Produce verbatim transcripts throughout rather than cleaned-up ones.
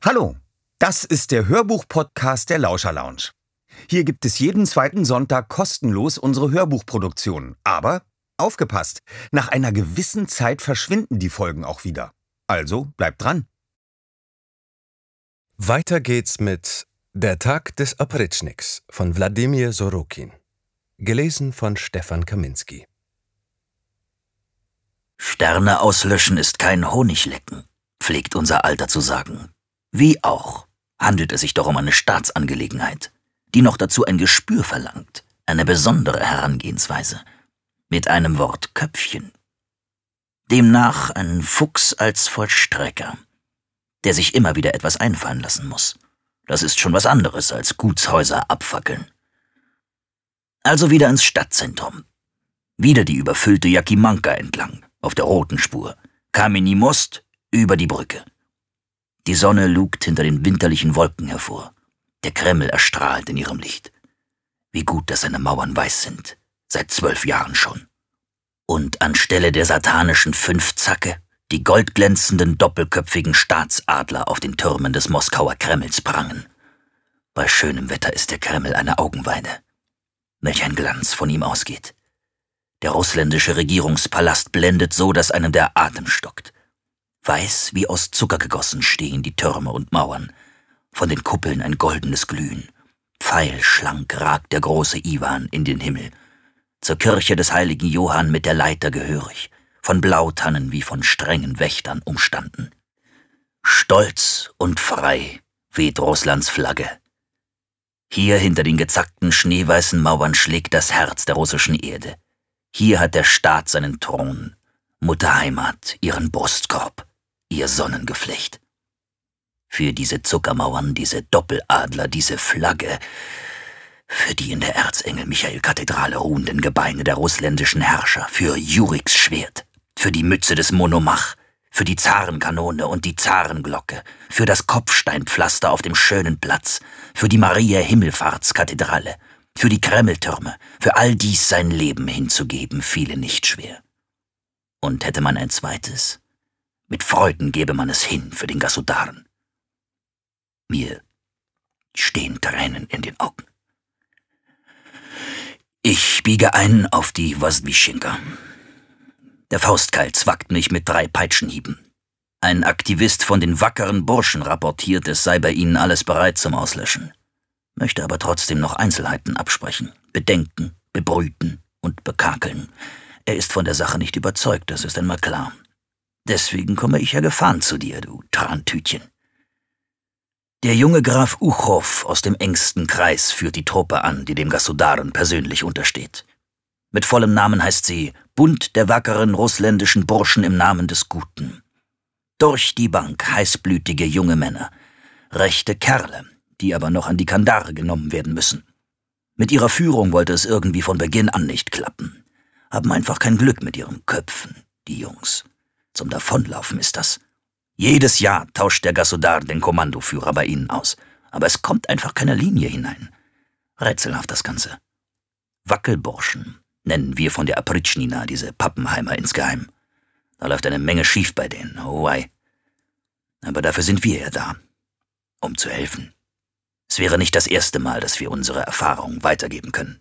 Hallo, das ist der Hörbuch-Podcast der Lauscher Lounge. Hier gibt es jeden zweiten Sonntag kostenlos unsere Hörbuchproduktionen. Aber aufgepasst, nach einer gewissen Zeit verschwinden die Folgen auch wieder. Also bleibt dran. Weiter geht's mit Der Tag des Oprytschniks von Wladimir Sorokin. Gelesen von Stefan Kaminski. Sterne auslöschen ist kein Honiglecken, pflegt unser Alter zu sagen. Wie auch handelt es sich doch um eine Staatsangelegenheit, die noch dazu ein Gespür verlangt, eine besondere Herangehensweise, mit einem Wort Köpfchen. Demnach ein Fuchs als Vollstrecker, der sich immer wieder etwas einfallen lassen muss. Das ist schon was anderes als Gutshäuser abfackeln. Also wieder ins Stadtzentrum. Wieder die überfüllte Jakimanka entlang, auf der roten Spur. Kameni Most über die Brücke. Die Sonne lugt hinter den winterlichen Wolken hervor. Der Kreml erstrahlt in ihrem Licht. Wie gut, dass seine Mauern weiß sind. Seit zwölf Jahren schon. Und anstelle der satanischen Fünfzacke die goldglänzenden, doppelköpfigen Staatsadler auf den Türmen des Moskauer Kremls prangen. Bei schönem Wetter ist der Kreml eine Augenweide. Welch ein Glanz von ihm ausgeht. Der russländische Regierungspalast blendet so, dass einem der Atem stockt. Weiß wie aus Zucker gegossen stehen die Türme und Mauern. Von den Kuppeln ein goldenes Glühen. Pfeilschlank ragt der große Iwan in den Himmel. Zur Kirche des heiligen Johann mit der Leiter gehörig, von Blautannen wie von strengen Wächtern umstanden. Stolz und frei weht Russlands Flagge. Hier hinter den gezackten schneeweißen Mauern schlägt das Herz der russischen Erde. Hier hat der Staat seinen Thron, Mutterheimat ihren Brustkorb, ihr Sonnengeflecht. Für diese Zuckermauern, diese Doppeladler, diese Flagge, für die in der Erzengel-Michael-Kathedrale ruhenden Gebeine der russländischen Herrscher, für Juriks Schwert, für die Mütze des Monomach, für die Zarenkanone und die Zarenglocke, für das Kopfsteinpflaster auf dem schönen Platz, für die Maria-Himmelfahrtskathedrale, für die Kremltürme, für all dies sein Leben hinzugeben, fiele nicht schwer. Und hätte man ein zweites, mit Freuden gäbe man es hin für den Gasudaren. Mir stehen Tränen in den Augen. Ich biege ein auf die Wosdwischenka. Der Faustkeil zwackt mich mit drei Peitschenhieben. Ein Aktivist von den wackeren Burschen rapportiert, es sei bei ihnen alles bereit zum Auslöschen. Möchte aber trotzdem noch Einzelheiten absprechen, bedenken, bebrüten und bekakeln. Er ist von der Sache nicht überzeugt, das ist einmal klar. Deswegen komme ich ja gefahren zu dir, du Trantütchen. Der junge Graf Uchow aus dem engsten Kreis führt die Truppe an, die dem Gasudaren persönlich untersteht. Mit vollem Namen heißt sie Bund der wackeren russländischen Burschen im Namen des Guten. Durch die Bank heißblütige junge Männer, rechte Kerle, die aber noch an die Kandare genommen werden müssen. Mit ihrer Führung wollte es irgendwie von Beginn an nicht klappen. Haben einfach kein Glück mit ihren Köpfen, die Jungs. Zum Davonlaufen ist das. Jedes Jahr tauscht der Gasudar den Kommandoführer bei ihnen aus, aber es kommt einfach keine Linie hinein. Rätselhaft das Ganze. Wackelburschen nennen wir von der Oprytschnina diese Pappenheimer insgeheim. Da läuft eine Menge schief bei denen, oh wei. Aber dafür sind wir ja da, um zu helfen. Es wäre nicht das erste Mal, dass wir unsere Erfahrungen weitergeben können.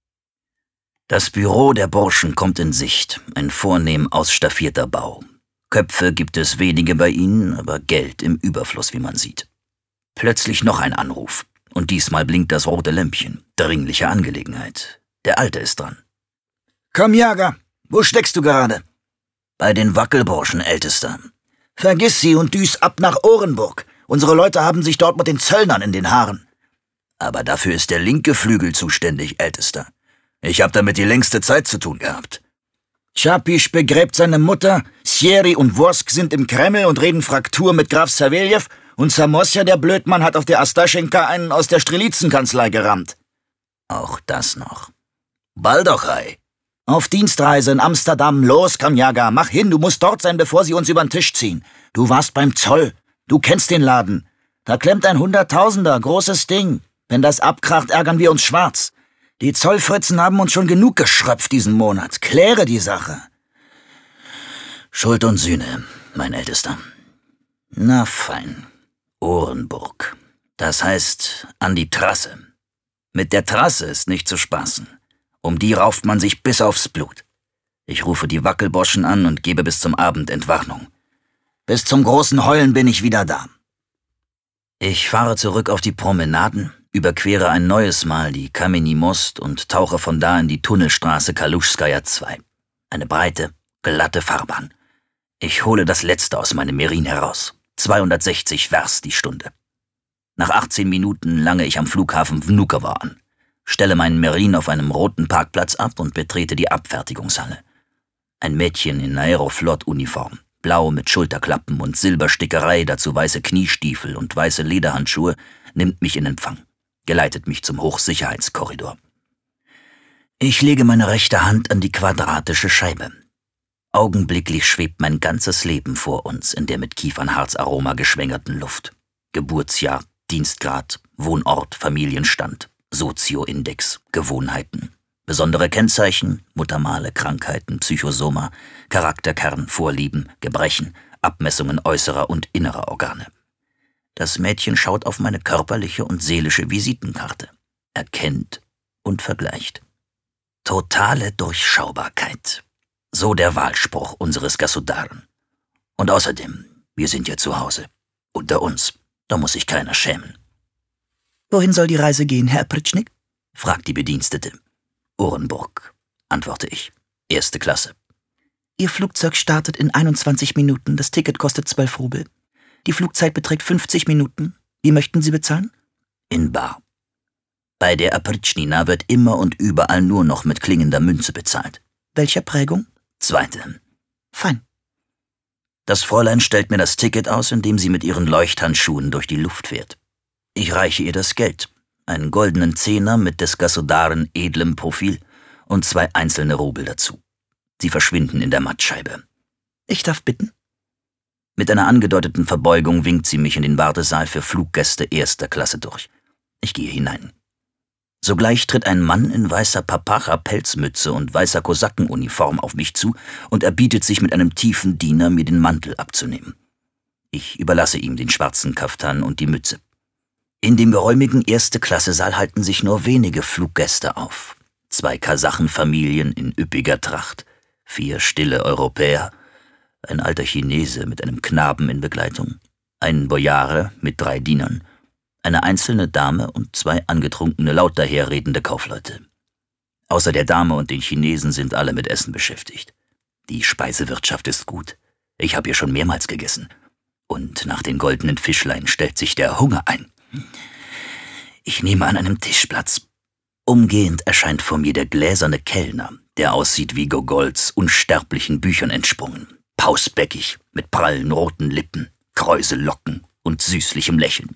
Das Büro der Burschen kommt in Sicht, ein vornehm ausstaffierter Bau. Köpfe gibt es wenige bei ihnen, aber Geld im Überfluss, wie man sieht. Plötzlich noch ein Anruf, und diesmal blinkt das rote Lämpchen. Dringliche Angelegenheit. Der Alte ist dran. Komm, Jager, wo steckst du gerade? Bei den Wackelburschen, Ältester. Vergiss sie und düs ab nach Orenburg. Unsere Leute haben sich dort mit den Zöllnern in den Haaren. Aber dafür ist der linke Flügel zuständig, Ältester. Ich hab damit die längste Zeit zu tun gehabt. Tschapisch begräbt seine Mutter, Sieri und Worsk sind im Kreml und reden Fraktur mit Graf Saveljew und Samosja, der Blödmann, hat auf der Astaschenka einen aus der Strelitzenkanzlei gerammt. Auch das noch. Baldochai. Auf Dienstreise in Amsterdam. Los, Kamjaga, mach hin, du musst dort sein, bevor sie uns übern Tisch ziehen. Du warst beim Zoll. Du kennst den Laden. Da klemmt ein Hunderttausender, großes Ding. Wenn das abkracht, ärgern wir uns schwarz. Die Zollfritzen haben uns schon genug geschröpft diesen Monat. Kläre die Sache. Schuld und Sühne, mein Ältester. Na fein. Orenburg. Das heißt, an die Trasse. Mit der Trasse ist nicht zu spaßen. Um die rauft man sich bis aufs Blut. Ich rufe die Wackelboschen an und gebe bis zum Abend Entwarnung. Bis zum großen Heulen bin ich wieder da. Ich fahre zurück auf die Promenaden, überquere ein neues Mal die Kameni Most und tauche von da in die Tunnelstraße Kaluschskaja zwei. Eine breite, glatte Fahrbahn. Ich hole das Letzte aus meinem Merin heraus. zweihundertsechzig Vers die Stunde. Nach achtzehn Minuten lange ich am Flughafen Vnukovo an, stelle meinen Merin auf einem roten Parkplatz ab und betrete die Abfertigungshalle. Ein Mädchen in Aeroflot-Uniform, blau mit Schulterklappen und Silberstickerei, dazu weiße Kniestiefel und weiße Lederhandschuhe, nimmt mich in Empfang, geleitet mich zum Hochsicherheitskorridor. Ich lege meine rechte Hand an die quadratische Scheibe. Augenblicklich schwebt mein ganzes Leben vor uns in der mit Kiefernharzaroma geschwängerten Luft. Geburtsjahr, Dienstgrad, Wohnort, Familienstand, Sozioindex, Gewohnheiten. Besondere Kennzeichen, Muttermale, Krankheiten, Psychosoma, Charakterkern, Vorlieben, Gebrechen, Abmessungen äußerer und innerer Organe. Das Mädchen schaut auf meine körperliche und seelische Visitenkarte, erkennt und vergleicht. Totale Durchschaubarkeit. So der Wahlspruch unseres Gasudaren. Und außerdem, wir sind ja zu Hause. Unter uns. Da muss sich keiner schämen. Wohin soll die Reise gehen, Herr Pritschnik? Fragt die Bedienstete. Orenburg, antworte ich. Erste Klasse. Ihr Flugzeug startet in einundzwanzig Minuten. Das Ticket kostet zwölf Rubel. Die Flugzeit beträgt fünfzig Minuten. Wie möchten Sie bezahlen? In bar. Bei der Apritschnina wird immer und überall nur noch mit klingender Münze bezahlt. Welcher Prägung? Zweite. Fein. Das Fräulein stellt mir das Ticket aus, indem sie mit ihren Leuchthandschuhen durch die Luft fährt. Ich reiche ihr das Geld, einen goldenen Zehner mit des Gasudaren edlem Profil und zwei einzelne Rubel dazu. Sie verschwinden in der Mattscheibe. Ich darf bitten? Mit einer angedeuteten Verbeugung winkt sie mich in den Wartesaal für Fluggäste erster Klasse durch. Ich gehe hinein. Sogleich tritt ein Mann in weißer Papacha-Pelzmütze und weißer Kosakenuniform auf mich zu und erbietet sich mit einem tiefen Diener, mir den Mantel abzunehmen. Ich überlasse ihm den schwarzen Kaftan und die Mütze. In dem geräumigen Erste-Klasse-Saal halten sich nur wenige Fluggäste auf. Zwei Kasachenfamilien in üppiger Tracht, vier stille Europäer, ein alter Chinese mit einem Knaben in Begleitung, ein Bojare mit drei Dienern, eine einzelne Dame und zwei angetrunkene, laut daherredende Kaufleute. Außer der Dame und den Chinesen sind alle mit Essen beschäftigt. Die Speisewirtschaft ist gut. Ich habe hier schon mehrmals gegessen. Und nach den goldenen Fischlein stellt sich der Hunger ein. Ich nehme an einem Tisch Platz. Umgehend erscheint vor mir der gläserne Kellner, der aussieht wie Gogols unsterblichen Büchern entsprungen. Pausbäckig, mit prallen roten Lippen, Kräusellocken und süßlichem Lächeln.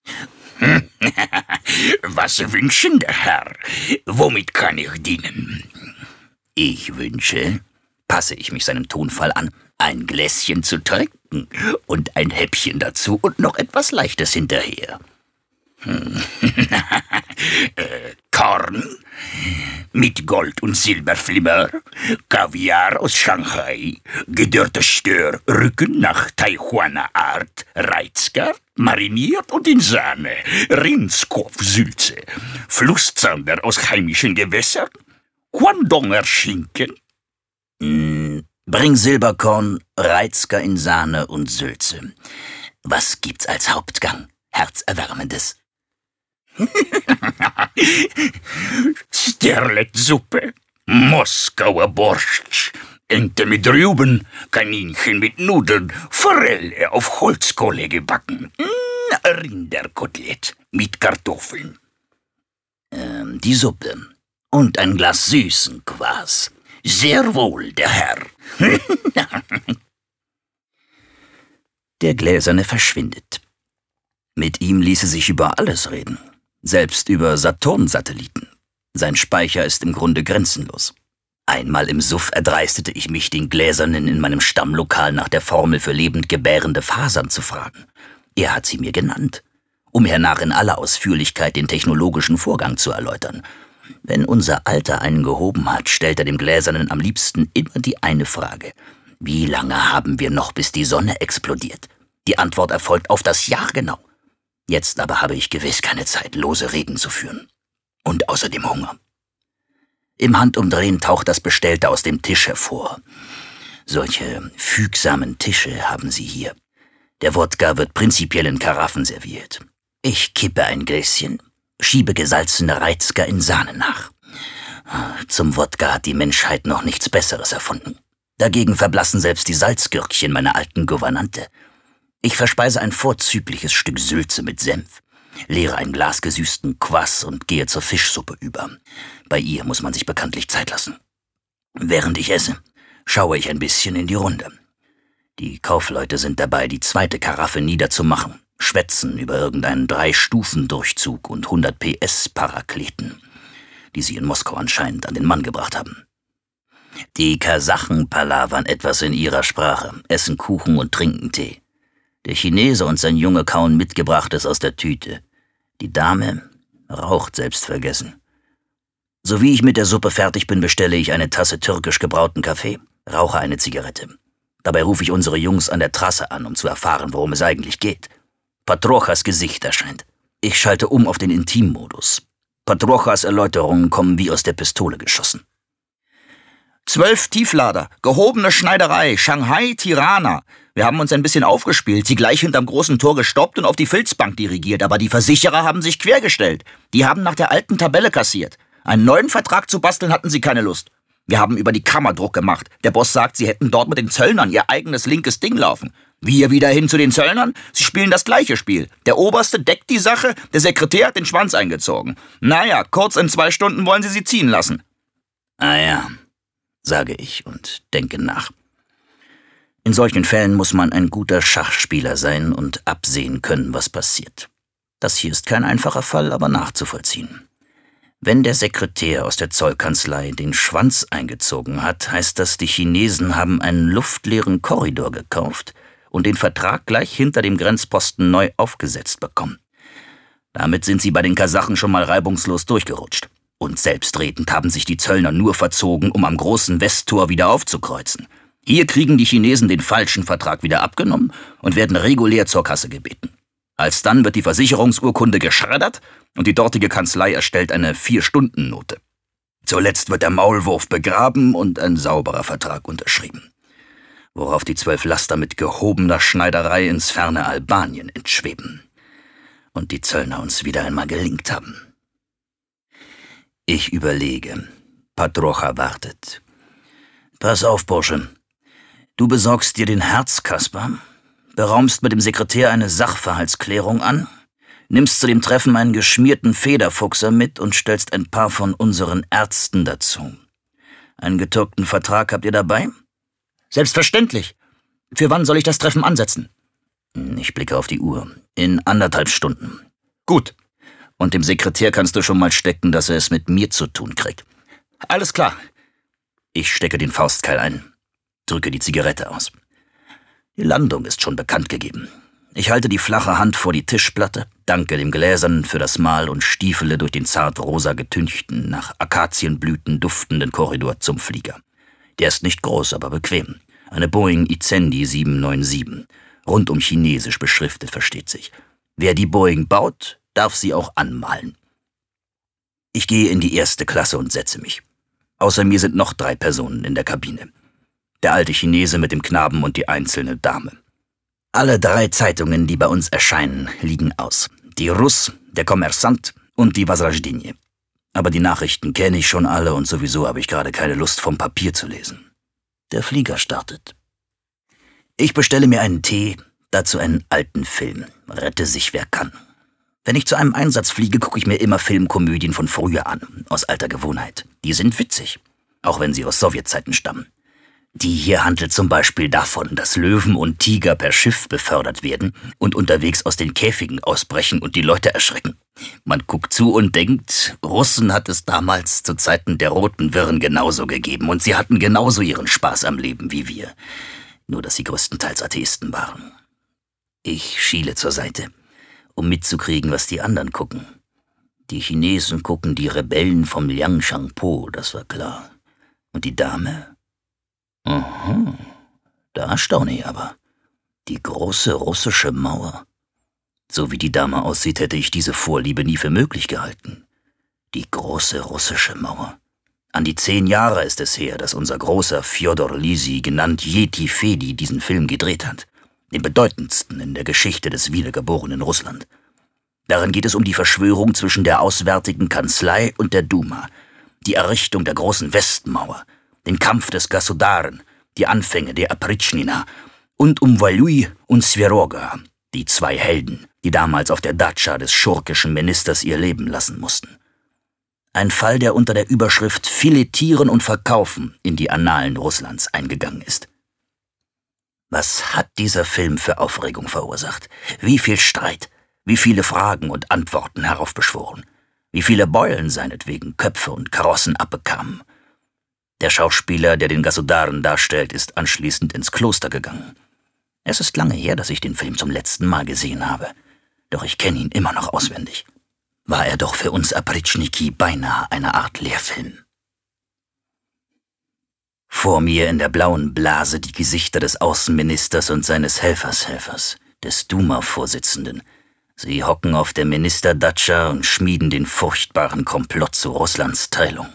Was wünschen der Herr? Womit kann ich dienen? Ich wünsche, passe ich mich seinem Tonfall an, ein Gläschen zu trinken und ein Häppchen dazu und noch etwas Leichtes hinterher. Hm. äh, Korn mit Gold- und Silberflimmer, Kaviar aus Shanghai, gedörrter Stör, Rücken nach Taihuaner Art, Reizker, mariniert und in Sahne, Rindskopfsülze, Flusszander aus heimischen Gewässern, Guandonger Schinken. Mm, bring Silberkorn, Reizker in Sahne und Sülze. Was gibt's als Hauptgang? Herzerwärmendes. Sterletsuppe, Moskauer Borscht, Ente mit Rüben, Kaninchen mit Nudeln, Forelle auf Holzkohle gebacken, Rinderkotelett mit Kartoffeln. Ähm, die Suppe und ein Glas süßen Quas. Sehr wohl, der Herr. Der Gläserne verschwindet. Mit ihm ließe sich über alles reden, selbst über Saturn-Satelliten. Sein Speicher ist im Grunde grenzenlos. Einmal im Suff erdreistete ich mich, den Gläsernen in meinem Stammlokal nach der Formel für lebend gebärende Fasern zu fragen. Er hat sie mir genannt, um hernach in aller Ausführlichkeit den technologischen Vorgang zu erläutern. Wenn unser Alter einen gehoben hat, stellt er dem Gläsernen am liebsten immer die eine Frage: Wie lange haben wir noch, bis die Sonne explodiert? Die Antwort erfolgt auf das Jahr genau. Jetzt aber habe ich gewiss keine Zeit, lose Reden zu führen. Und außerdem Hunger. Im Handumdrehen taucht das Bestellte aus dem Tisch hervor. Solche fügsamen Tische haben sie hier. Der Wodka wird prinzipiell in Karaffen serviert. Ich kippe ein Gläschen, schiebe gesalzene Reizker in Sahne nach. Zum Wodka hat die Menschheit noch nichts Besseres erfunden. Dagegen verblassen selbst die Salzgürkchen meiner alten Gouvernante. Ich verspeise ein vorzügliches Stück Sülze mit Senf, leere ein Glas gesüßten Kvass und gehe zur Fischsuppe über. Bei ihr muss man sich bekanntlich Zeit lassen. Während ich esse, schaue ich ein bisschen in die Runde. Die Kaufleute sind dabei, die zweite Karaffe niederzumachen, schwätzen über irgendeinen Drei-Stufen-Durchzug und hundert P S-Parakleten, die sie in Moskau anscheinend an den Mann gebracht haben. Die Kasachen palavern etwas in ihrer Sprache, essen Kuchen und trinken Tee. Der Chinese und sein Junge kauen Mitgebrachtes aus der Tüte. Die Dame raucht selbstvergessen. Sowie ich mit der Suppe fertig bin, bestelle ich eine Tasse türkisch gebrauten Kaffee, rauche eine Zigarette. Dabei rufe ich unsere Jungs an der Trasse an, um zu erfahren, worum es eigentlich geht. Patrochas Gesicht erscheint. Ich schalte um auf den Intimmodus. Patrochas Erläuterungen kommen wie aus der Pistole geschossen. Zwölf Tieflader, gehobene Schneiderei, Shanghai, Tirana. Wir haben uns ein bisschen aufgespielt, sie gleich hinterm großen Tor gestoppt und auf die Filzbank dirigiert, aber die Versicherer haben sich quergestellt. Die haben nach der alten Tabelle kassiert. Einen neuen Vertrag zu basteln hatten sie keine Lust. Wir haben über die Kammer Druck gemacht. Der Boss sagt, sie hätten dort mit den Zöllnern ihr eigenes linkes Ding laufen. Wir wieder hin zu den Zöllnern? Sie spielen das gleiche Spiel. Der Oberste deckt die Sache, der Sekretär hat den Schwanz eingezogen. Naja, kurz in zwei Stunden wollen sie sie ziehen lassen. Ah ja, sage ich und denke nach. In solchen Fällen muss man ein guter Schachspieler sein und absehen können, was passiert. Das hier ist kein einfacher Fall, aber nachzuvollziehen. Wenn der Sekretär aus der Zollkanzlei den Schwanz eingezogen hat, heißt das, die Chinesen haben einen luftleeren Korridor gekauft und den Vertrag gleich hinter dem Grenzposten neu aufgesetzt bekommen. Damit sind sie bei den Kasachen schon mal reibungslos durchgerutscht. Und selbstredend haben sich die Zöllner nur verzogen, um am großen Westtor wieder aufzukreuzen. Hier kriegen die Chinesen den falschen Vertrag wieder abgenommen und werden regulär zur Kasse gebeten. Alsdann wird die Versicherungsurkunde geschreddert und die dortige Kanzlei erstellt eine Vier-Stunden-Note. Zuletzt wird der Maulwurf begraben und ein sauberer Vertrag unterschrieben. Worauf die zwölf Laster mit gehobener Schneiderei ins ferne Albanien entschweben. Und die Zöllner uns wieder einmal gelingt haben. Ich überlege. Patrocha wartet. Pass auf, Bursche. Du besorgst dir den Herzkasper, beraumst mit dem Sekretär eine Sachverhaltsklärung an, nimmst zu dem Treffen einen geschmierten Federfuchser mit und stellst ein paar von unseren Ärzten dazu. Einen getürkten Vertrag habt ihr dabei? Selbstverständlich. Für wann soll ich das Treffen ansetzen? Ich blicke auf die Uhr. In anderthalb Stunden. Gut. Und dem Sekretär kannst du schon mal stecken, dass er es mit mir zu tun kriegt. Alles klar. Ich stecke den Faustkeil ein, drücke die Zigarette aus. Die Landung ist schon bekannt gegeben. Ich halte die flache Hand vor die Tischplatte, danke dem Gläsernen für das Mahl und stiefele durch den zart rosa getünchten, nach Akazienblüten duftenden Korridor zum Flieger. Der ist nicht groß, aber bequem. Eine Boeing Izendi sieben neun sieben. Rundum chinesisch beschriftet, versteht sich. Wer die Boeing baut, darf sie auch anmalen. Ich gehe in die erste Klasse und setze mich. Außer mir sind noch drei Personen in der Kabine. Der alte Chinese mit dem Knaben und die einzelne Dame. Alle drei Zeitungen, die bei uns erscheinen, liegen aus. Die Russ, der Kommersant und die Возрождение. Aber die Nachrichten kenne ich schon alle und sowieso habe ich gerade keine Lust, vom Papier zu lesen. Der Flieger startet. Ich bestelle mir einen Tee, dazu einen alten Film. Rette sich, wer kann. Wenn ich zu einem Einsatz fliege, gucke ich mir immer Filmkomödien von früher an, aus alter Gewohnheit. Die sind witzig, auch wenn sie aus Sowjetzeiten stammen. Die hier handelt zum Beispiel davon, dass Löwen und Tiger per Schiff befördert werden und unterwegs aus den Käfigen ausbrechen und die Leute erschrecken. Man guckt zu und denkt, Russen hat es damals zu Zeiten der Roten Wirren genauso gegeben und sie hatten genauso ihren Spaß am Leben wie wir. Nur, dass sie größtenteils Atheisten waren. Ich schiele zur Seite, um mitzukriegen, was die anderen gucken. Die Chinesen gucken die Rebellen vom Liangshanpo, das war klar. Und die Dame? Aha, da staune ich aber. Die große russische Mauer. So wie die Dame aussieht, hätte ich diese Vorliebe nie für möglich gehalten. Die große russische Mauer. An die zehn Jahre ist es her, dass unser großer Fjodor Lisi, genannt Yeti Fedi, diesen Film gedreht hat. Den bedeutendsten in der Geschichte des wiedergeborenen Russland. Darin geht es um die Verschwörung zwischen der Auswärtigen Kanzlei und der Duma, die Errichtung der großen Westmauer, den Kampf des Gasudaren, die Anfänge der Apritschnina und um Valuj und Sveroga, die zwei Helden, die damals auf der Datscha des schurkischen Ministers ihr Leben lassen mussten. Ein Fall, der unter der Überschrift Filetieren und Verkaufen in die Annalen Russlands eingegangen ist. Was hat dieser Film für Aufregung verursacht? Wie viel Streit, wie viele Fragen und Antworten heraufbeschworen, wie viele Beulen seinetwegen Köpfe und Karossen abbekamen. Der Schauspieler, der den Gasudaren darstellt, ist anschließend ins Kloster gegangen. Es ist lange her, dass ich den Film zum letzten Mal gesehen habe, doch ich kenne ihn immer noch auswendig. War er doch für uns Apritschniki beinahe eine Art Lehrfilm. Vor mir in der blauen Blase die Gesichter des Außenministers und seines Helfershelfers, des Duma-Vorsitzenden. Sie hocken auf der Ministerdatscha und schmieden den furchtbaren Komplott zu Russlands Teilung.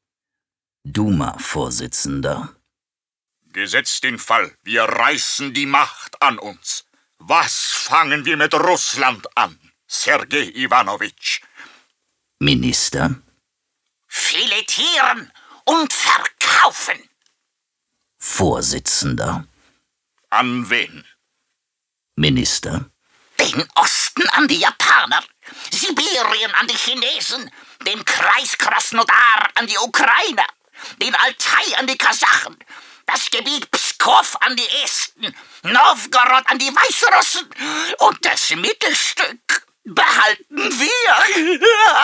Duma-Vorsitzender. Gesetzt den Fall, wir reißen die Macht an uns. Was fangen wir mit Russland an, Sergej Iwanowitsch? Minister. Filetieren und verkaufen. Vorsitzender. An wen? Minister. Den Osten an die Japaner, Sibirien an die Chinesen, den Kreis Krasnodar an die Ukrainer, den Altai an die Kasachen, das Gebiet Pskow an die Esten, Novgorod an die Weißrussen und das Mittelstück behalten wir.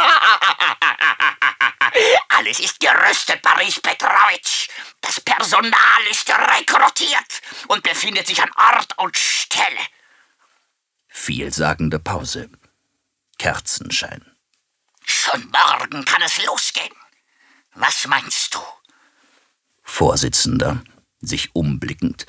Alles ist gerüstet, Boris Petrowitsch. Das Personal ist rekrutiert und befindet sich an Ort und Stelle. Vielsagende Pause. Kerzenschein. Schon morgen kann es losgehen. Was meinst du? Vorsitzender, sich umblickend.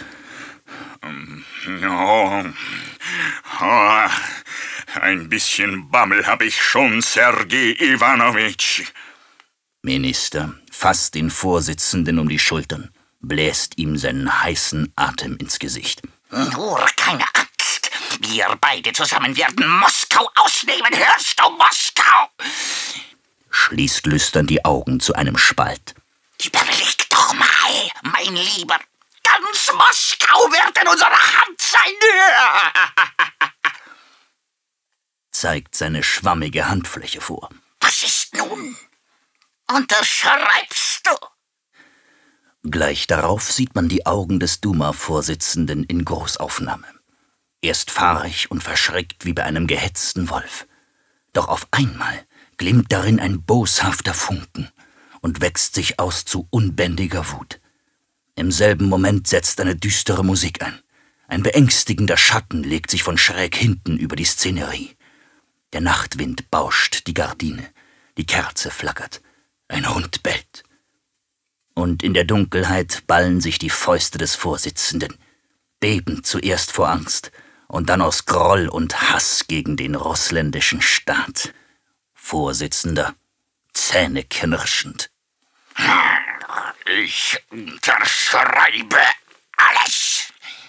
Oh, oh, ein bisschen Bammel habe ich schon, Sergej Iwanowitsch. Minister fasst den Vorsitzenden um die Schultern, bläst ihm seinen heißen Atem ins Gesicht. Nur keine Angst. Wir beide zusammen werden Moskau ausnehmen. Hörst du, Moskau? Schließt lüstern die Augen zu einem Spalt. Überleg doch mal, mein Lieber. Ganz Moskau wird in unserer Hand sein. Zeigt seine schwammige Handfläche vor. Was ist nun? Unterschreibst du? Gleich darauf sieht man die Augen des Duma-Vorsitzenden in Großaufnahme. Erst fahrig und verschreckt wie bei einem gehetzten Wolf. Doch auf einmal glimmt darin ein boshafter Funken und wächst sich aus zu unbändiger Wut. Im selben Moment setzt eine düstere Musik ein. Ein beängstigender Schatten legt sich von schräg hinten über die Szenerie. Der Nachtwind bauscht die Gardine, die Kerze flackert, ein Hund bellt. Und in der Dunkelheit ballen sich die Fäuste des Vorsitzenden, bebend zuerst vor Angst und dann aus Groll und Hass gegen den russländischen Staat. Vorsitzender, zähneknirschend. Ich unterschreibe alles.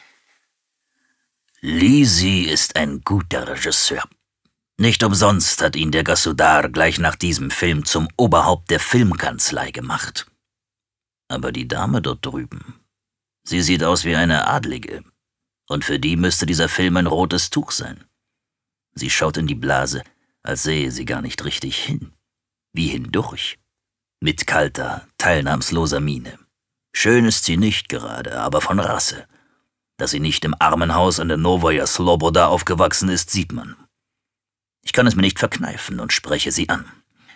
Lisi ist ein guter Regisseur. Nicht umsonst hat ihn der Gasudar gleich nach diesem Film zum Oberhaupt der Filmkanzlei gemacht. Aber die Dame dort drüben, sie sieht aus wie eine Adlige. Und für die müsste dieser Film ein rotes Tuch sein. Sie schaut in die Blase, als sähe sie gar nicht richtig hin. Wie hindurch. Mit kalter, teilnahmsloser Miene. Schön ist sie nicht gerade, aber von Rasse. Dass sie nicht im Armenhaus an der Novoja Sloboda aufgewachsen ist, sieht man. Ich kann es mir nicht verkneifen und spreche sie an.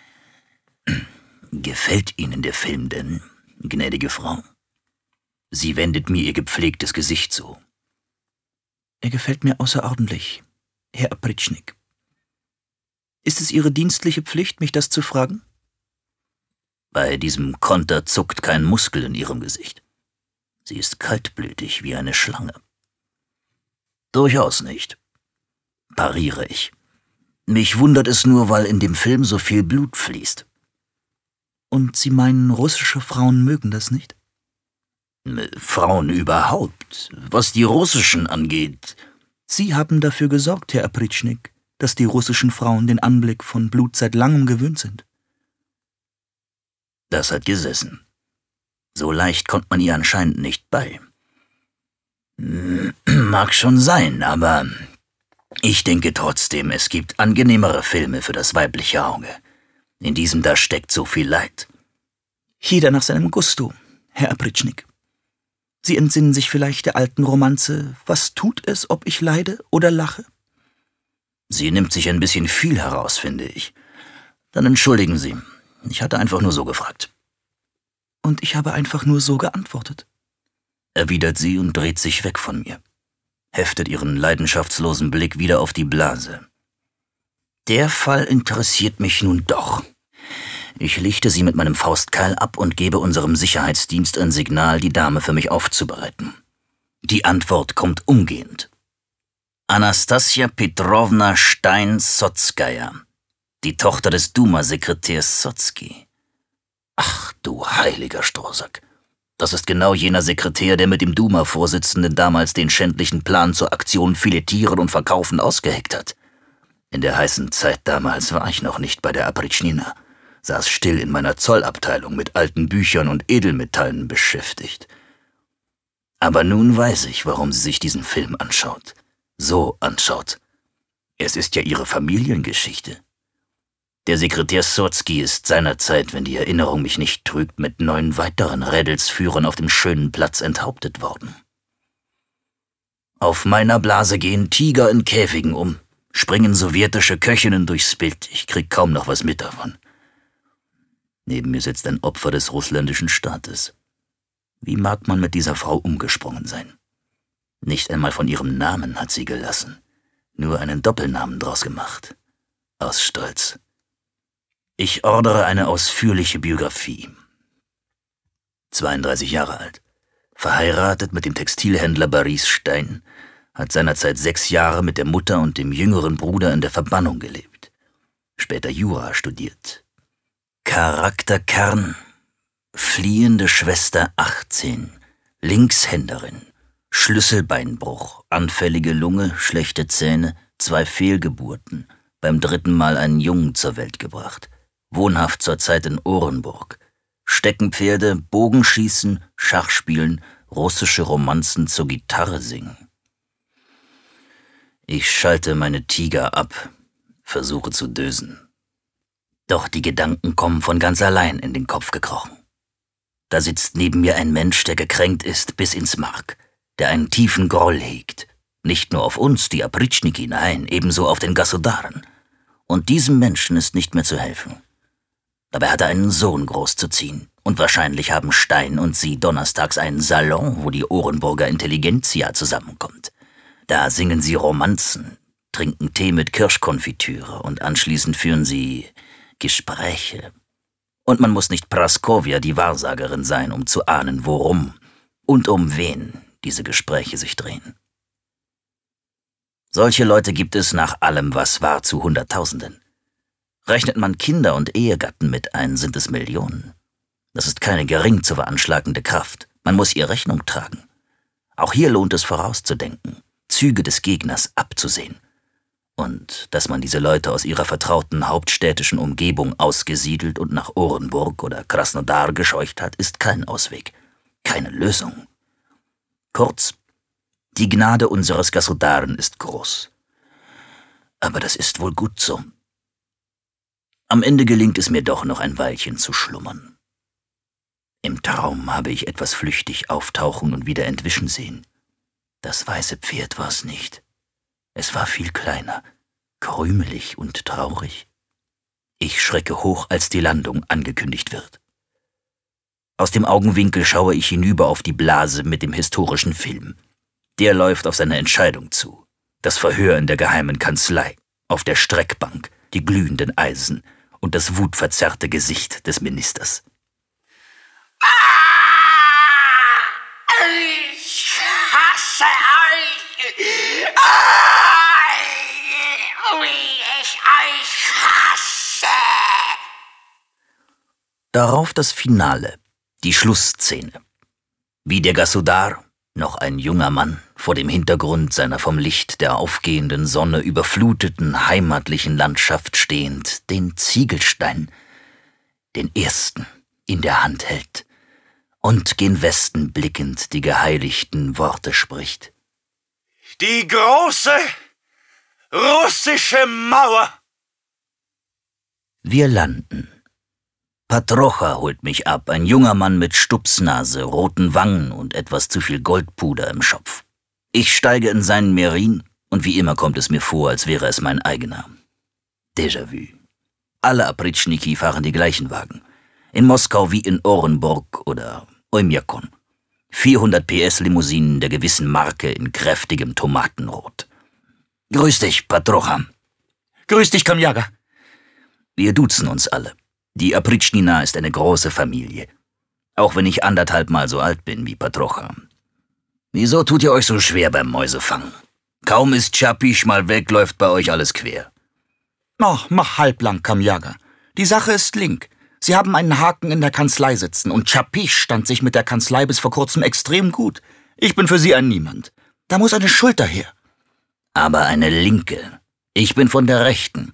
Gefällt Ihnen der Film denn, gnädige Frau? Sie wendet mir ihr gepflegtes Gesicht zu. Er gefällt mir außerordentlich, Herr Apritschnik. Ist es Ihre dienstliche Pflicht, mich das zu fragen? Bei diesem Konter zuckt kein Muskel in ihrem Gesicht. Sie ist kaltblütig wie eine Schlange. Durchaus nicht. pariere ich. Mich wundert es nur, weil in dem Film so viel Blut fließt. Und Sie meinen, russische Frauen mögen das nicht? Frauen überhaupt. Was die russischen angeht. Sie haben dafür gesorgt, Herr Apritschnik, dass die russischen Frauen den Anblick von Blut seit langem gewöhnt sind. Das hat gesessen. So leicht kommt man ihr anscheinend nicht bei. Mag schon sein, aber ich denke trotzdem, es gibt angenehmere Filme für das weibliche Auge. In diesem da steckt so viel Leid. Jeder nach seinem Gusto, Herr Apritschnik. Sie entsinnen sich vielleicht der alten Romanze, was tut es, ob ich leide oder lache? Sie nimmt sich ein bisschen viel heraus, finde ich. Dann entschuldigen Sie, ich hatte einfach nur so gefragt. Und ich habe einfach nur so geantwortet, erwidert sie und dreht sich weg von mir, heftet ihren leidenschaftslosen Blick wieder auf die Blase. Der Fall interessiert mich nun doch. Ich lichte sie mit meinem Faustkeil ab und gebe unserem Sicherheitsdienst ein Signal, die Dame für mich aufzubereiten. Die Antwort kommt umgehend. Anastasia Petrovna Stein-Sotskaja, die Tochter des Duma-Sekretärs Sotsky. Ach du heiliger Strohsack. Das ist genau jener Sekretär, der mit dem Duma-Vorsitzenden damals den schändlichen Plan zur Aktion Filetieren und Verkaufen ausgeheckt hat. In der heißen Zeit damals war ich noch nicht bei der Apritschnina, saß still in meiner Zollabteilung mit alten Büchern und Edelmetallen beschäftigt. Aber nun weiß ich, warum sie sich diesen Film anschaut. So anschaut. Es ist ja ihre Familiengeschichte. Der Sekretär Sotsky ist seinerzeit, wenn die Erinnerung mich nicht trügt, mit neun weiteren Rädelsführern auf dem schönen Platz enthauptet worden. Auf meiner Blase gehen Tiger in Käfigen um, springen sowjetische Köchinnen durchs Bild, ich krieg kaum noch was mit davon. Neben mir sitzt ein Opfer des russländischen Staates. Wie mag man mit dieser Frau umgesprungen sein? Nicht einmal von ihrem Namen hat sie gelassen, nur einen Doppelnamen draus gemacht. Aus Stolz. Ich ordere eine ausführliche Biografie. zweiunddreißig Jahre alt, verheiratet mit dem Textilhändler Boris Stein, hat seinerzeit sechs Jahre mit der Mutter und dem jüngeren Bruder in der Verbannung gelebt, später Jura studiert. Charakterkern, fliehende Schwester achtzehn, Linkshänderin, Schlüsselbeinbruch, anfällige Lunge, schlechte Zähne, zwei Fehlgeburten, beim dritten Mal einen Jungen zur Welt gebracht, wohnhaft zurzeit in Orenburg, Steckenpferde, Bogenschießen, Schachspielen, russische Romanzen zur Gitarre singen. Ich schalte meine Tiger ab, versuche zu dösen. Doch die Gedanken kommen von ganz allein in den Kopf gekrochen. Da sitzt neben mir ein Mensch, der gekränkt ist bis ins Mark, der einen tiefen Groll hegt. Nicht nur auf uns, die Apritschniki, nein, ebenso auf den Gasudaren. Und diesem Menschen ist nicht mehr zu helfen. Dabei hat er einen Sohn großzuziehen. Und wahrscheinlich haben Stein und sie donnerstags einen Salon, wo die Orenburger Intelligenzia zusammenkommt. Da singen sie Romanzen, trinken Tee mit Kirschkonfitüre und anschließend führen sie Gespräche. Und man muss nicht Praskowja, die Wahrsagerin, sein, um zu ahnen, worum und um wen diese Gespräche sich drehen. Solche Leute gibt es nach allem, was war, zu Hunderttausenden. Rechnet man Kinder und Ehegatten mit ein, sind es Millionen. Das ist keine gering zu veranschlagende Kraft. Man muss ihr Rechnung tragen. Auch hier lohnt es vorauszudenken, Züge des Gegners abzusehen. Und dass man diese Leute aus ihrer vertrauten hauptstädtischen Umgebung ausgesiedelt und nach Orenburg oder Krasnodar gescheucht hat, ist kein Ausweg, keine Lösung. Kurz, die Gnade unseres Gasudaren ist groß. Aber das ist wohl gut so. Am Ende gelingt es mir doch noch ein Weilchen zu schlummern. Im Traum habe ich etwas flüchtig auftauchen und wieder entwischen sehen. Das weiße Pferd war es nicht. Es war viel kleiner, krümelig und traurig. Ich schrecke hoch, als die Landung angekündigt wird. Aus dem Augenwinkel schaue ich hinüber auf die Blase mit dem historischen Film. Der läuft auf seine Entscheidung zu. Das Verhör in der geheimen Kanzlei, auf der Streckbank, die glühenden Eisen und das wutverzerrte Gesicht des Ministers. Ich hasse euch! Darauf das Finale, die Schlussszene. Wie der Gasudar, noch ein junger Mann, vor dem Hintergrund seiner vom Licht der aufgehenden Sonne überfluteten heimatlichen Landschaft stehend, den Ziegelstein, den ersten, in der Hand hält und gen Westen blickend die geheiligten Worte spricht. Die große russische Mauer! Wir landen. Patrocha holt mich ab, ein junger Mann mit Stupsnase, roten Wangen und etwas zu viel Goldpuder im Schopf. Ich steige in seinen Merin und wie immer kommt es mir vor, als wäre es mein eigener. Déjà-vu. Alle Apritschniki fahren die gleichen Wagen. In Moskau wie in Orenburg oder Oymyakon. vierhundert P S Limousinen der gewissen Marke in kräftigem Tomatenrot. Grüß dich, Patrocha. Grüß dich, Kamjaga. Wir duzen uns alle. Die Apritschnina ist eine große Familie. Auch wenn ich anderthalb Mal so alt bin wie Patrocha. Wieso tut ihr euch so schwer beim Mäusefangen? Kaum ist Chapisch mal weg, läuft bei euch alles quer. Oh, mach halblang, Kamjaga. Die Sache ist link. Sie haben einen Haken in der Kanzlei sitzen und Chapisch stand sich mit der Kanzlei bis vor kurzem extrem gut. Ich bin für Sie ein Niemand. Da muss eine Schulter her. Aber eine linke. Ich bin von der rechten.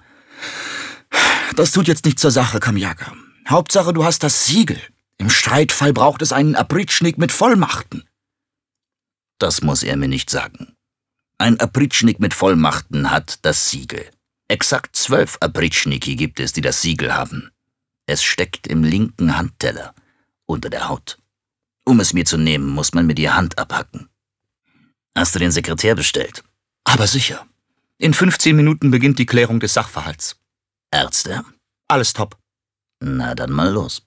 Das tut jetzt nicht zur Sache, Kamjaga. Hauptsache, du hast das Siegel. Im Streitfall braucht es einen Apritschnik mit Vollmachten. Das muss er mir nicht sagen. Ein Apritschnik mit Vollmachten hat das Siegel. Exakt zwölf Apritschniki gibt es, die das Siegel haben. Es steckt im linken Handteller, unter der Haut. Um es mir zu nehmen, muss man mir die Hand abhacken. Hast du den Sekretär bestellt? Aber sicher. In fünfzehn Minuten beginnt die Klärung des Sachverhalts. Ärzte? Alles top. Na dann mal los.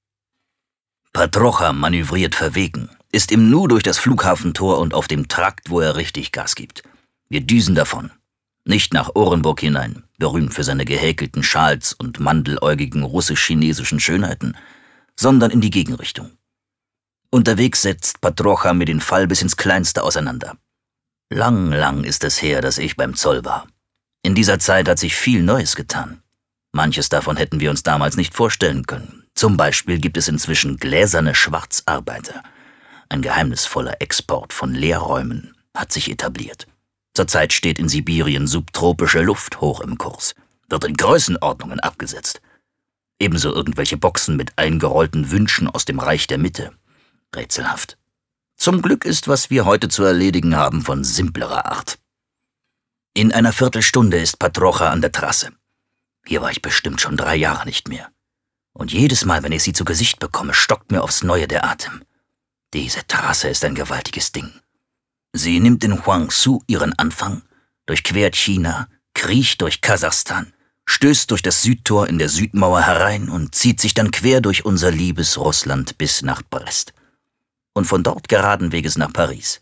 Patrocha manövriert verwegen, ist im Nu durch das Flughafentor und auf dem Trakt, wo er richtig Gas gibt. Wir düsen davon. Nicht nach Orenburg hinein, berühmt für seine gehäkelten Schals und mandeläugigen russisch-chinesischen Schönheiten, sondern in die Gegenrichtung. Unterwegs setzt Patrocha mir den Fall bis ins Kleinste auseinander. Lang, lang ist es her, dass ich beim Zoll war. In dieser Zeit hat sich viel Neues getan. Manches davon hätten wir uns damals nicht vorstellen können. Zum Beispiel gibt es inzwischen gläserne Schwarzarbeiter. Ein geheimnisvoller Export von Leerräumen hat sich etabliert. Zurzeit steht in Sibirien subtropische Luft hoch im Kurs, wird in Größenordnungen abgesetzt. Ebenso irgendwelche Boxen mit eingerollten Wünschen aus dem Reich der Mitte. Rätselhaft. Zum Glück ist, was wir heute zu erledigen haben, von simplerer Art. In einer Viertelstunde ist Patrocha an der Trasse. Hier war ich bestimmt schon drei Jahre nicht mehr. Und jedes Mal, wenn ich sie zu Gesicht bekomme, stockt mir aufs Neue der Atem. Diese Trasse ist ein gewaltiges Ding. Sie nimmt in Huangsu ihren Anfang, durchquert China, kriecht durch Kasachstan, stößt durch das Südtor in der Südmauer herein und zieht sich dann quer durch unser liebes Russland bis nach Brest. Und von dort geraden Weges nach Paris.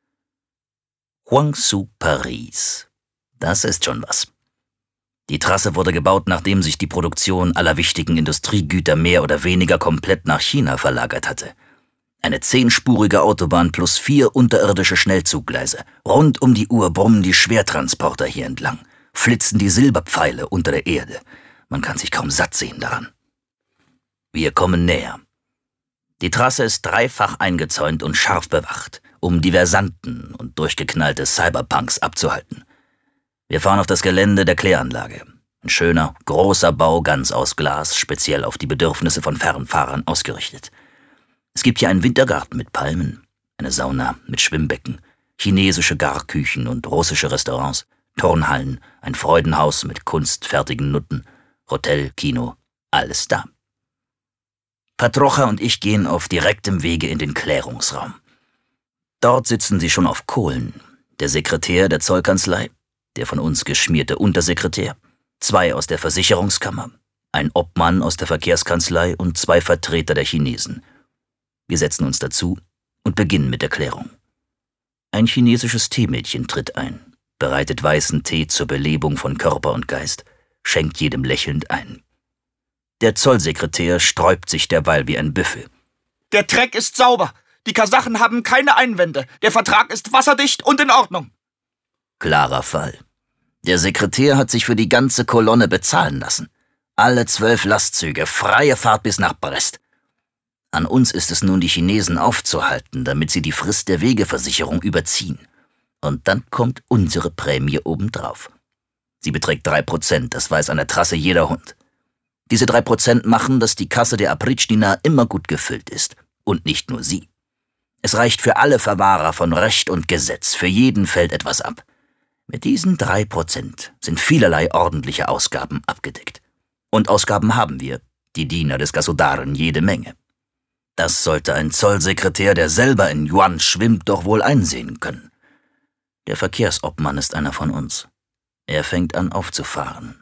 Huangsu, Paris. Das ist schon was. Die Trasse wurde gebaut, nachdem sich die Produktion aller wichtigen Industriegüter mehr oder weniger komplett nach China verlagert hatte. Eine zehnspurige Autobahn plus vier unterirdische Schnellzuggleise. Rund um die Uhr brummen die Schwertransporter hier entlang, flitzen die Silberpfeile unter der Erde. Man kann sich kaum satt sehen daran. Wir kommen näher. Die Trasse ist dreifach eingezäunt und scharf bewacht, um Diversanten und durchgeknallte Cyberpunks abzuhalten. Wir fahren auf das Gelände der Kläranlage. Ein schöner, großer Bau, ganz aus Glas, speziell auf die Bedürfnisse von Fernfahrern ausgerichtet. Es gibt hier einen Wintergarten mit Palmen, eine Sauna mit Schwimmbecken, chinesische Garküchen und russische Restaurants, Turnhallen, ein Freudenhaus mit kunstfertigen Nutten, Hotel, Kino, alles da. Patrocha und ich gehen auf direktem Wege in den Klärungsraum. Dort sitzen sie schon auf Kohlen, der Sekretär der Zollkanzlei, der von uns geschmierte Untersekretär, zwei aus der Versicherungskammer, ein Obmann aus der Verkehrskanzlei und zwei Vertreter der Chinesen. Wir setzen uns dazu und beginnen mit der Klärung. Ein chinesisches Teemädchen tritt ein, bereitet weißen Tee zur Belebung von Körper und Geist, schenkt jedem lächelnd ein. Der Zollsekretär sträubt sich derweil wie ein Büffel. Der Dreck ist sauber. Die Kasachen haben keine Einwände. Der Vertrag ist wasserdicht und in Ordnung. Klarer Fall. Der Sekretär hat sich für die ganze Kolonne bezahlen lassen. Alle zwölf Lastzüge, freie Fahrt bis nach Brest. An uns ist es nun, die Chinesen aufzuhalten, damit sie die Frist der Wegeversicherung überziehen. Und dann kommt unsere Prämie obendrauf. Sie beträgt drei Prozent, das weiß an der Trasse jeder Hund. Diese drei Prozent machen, dass die Kasse der Apritschnina immer gut gefüllt ist. Und nicht nur sie. Es reicht für alle Verwahrer von Recht und Gesetz, für jeden fällt etwas ab. Mit diesen drei Prozent sind vielerlei ordentliche Ausgaben abgedeckt. Und Ausgaben haben wir, die Diener des Gasudaren, jede Menge. Das sollte ein Zollsekretär, der selber in Yuan schwimmt, doch wohl einsehen können. Der Verkehrsobmann ist einer von uns. Er fängt an aufzufahren.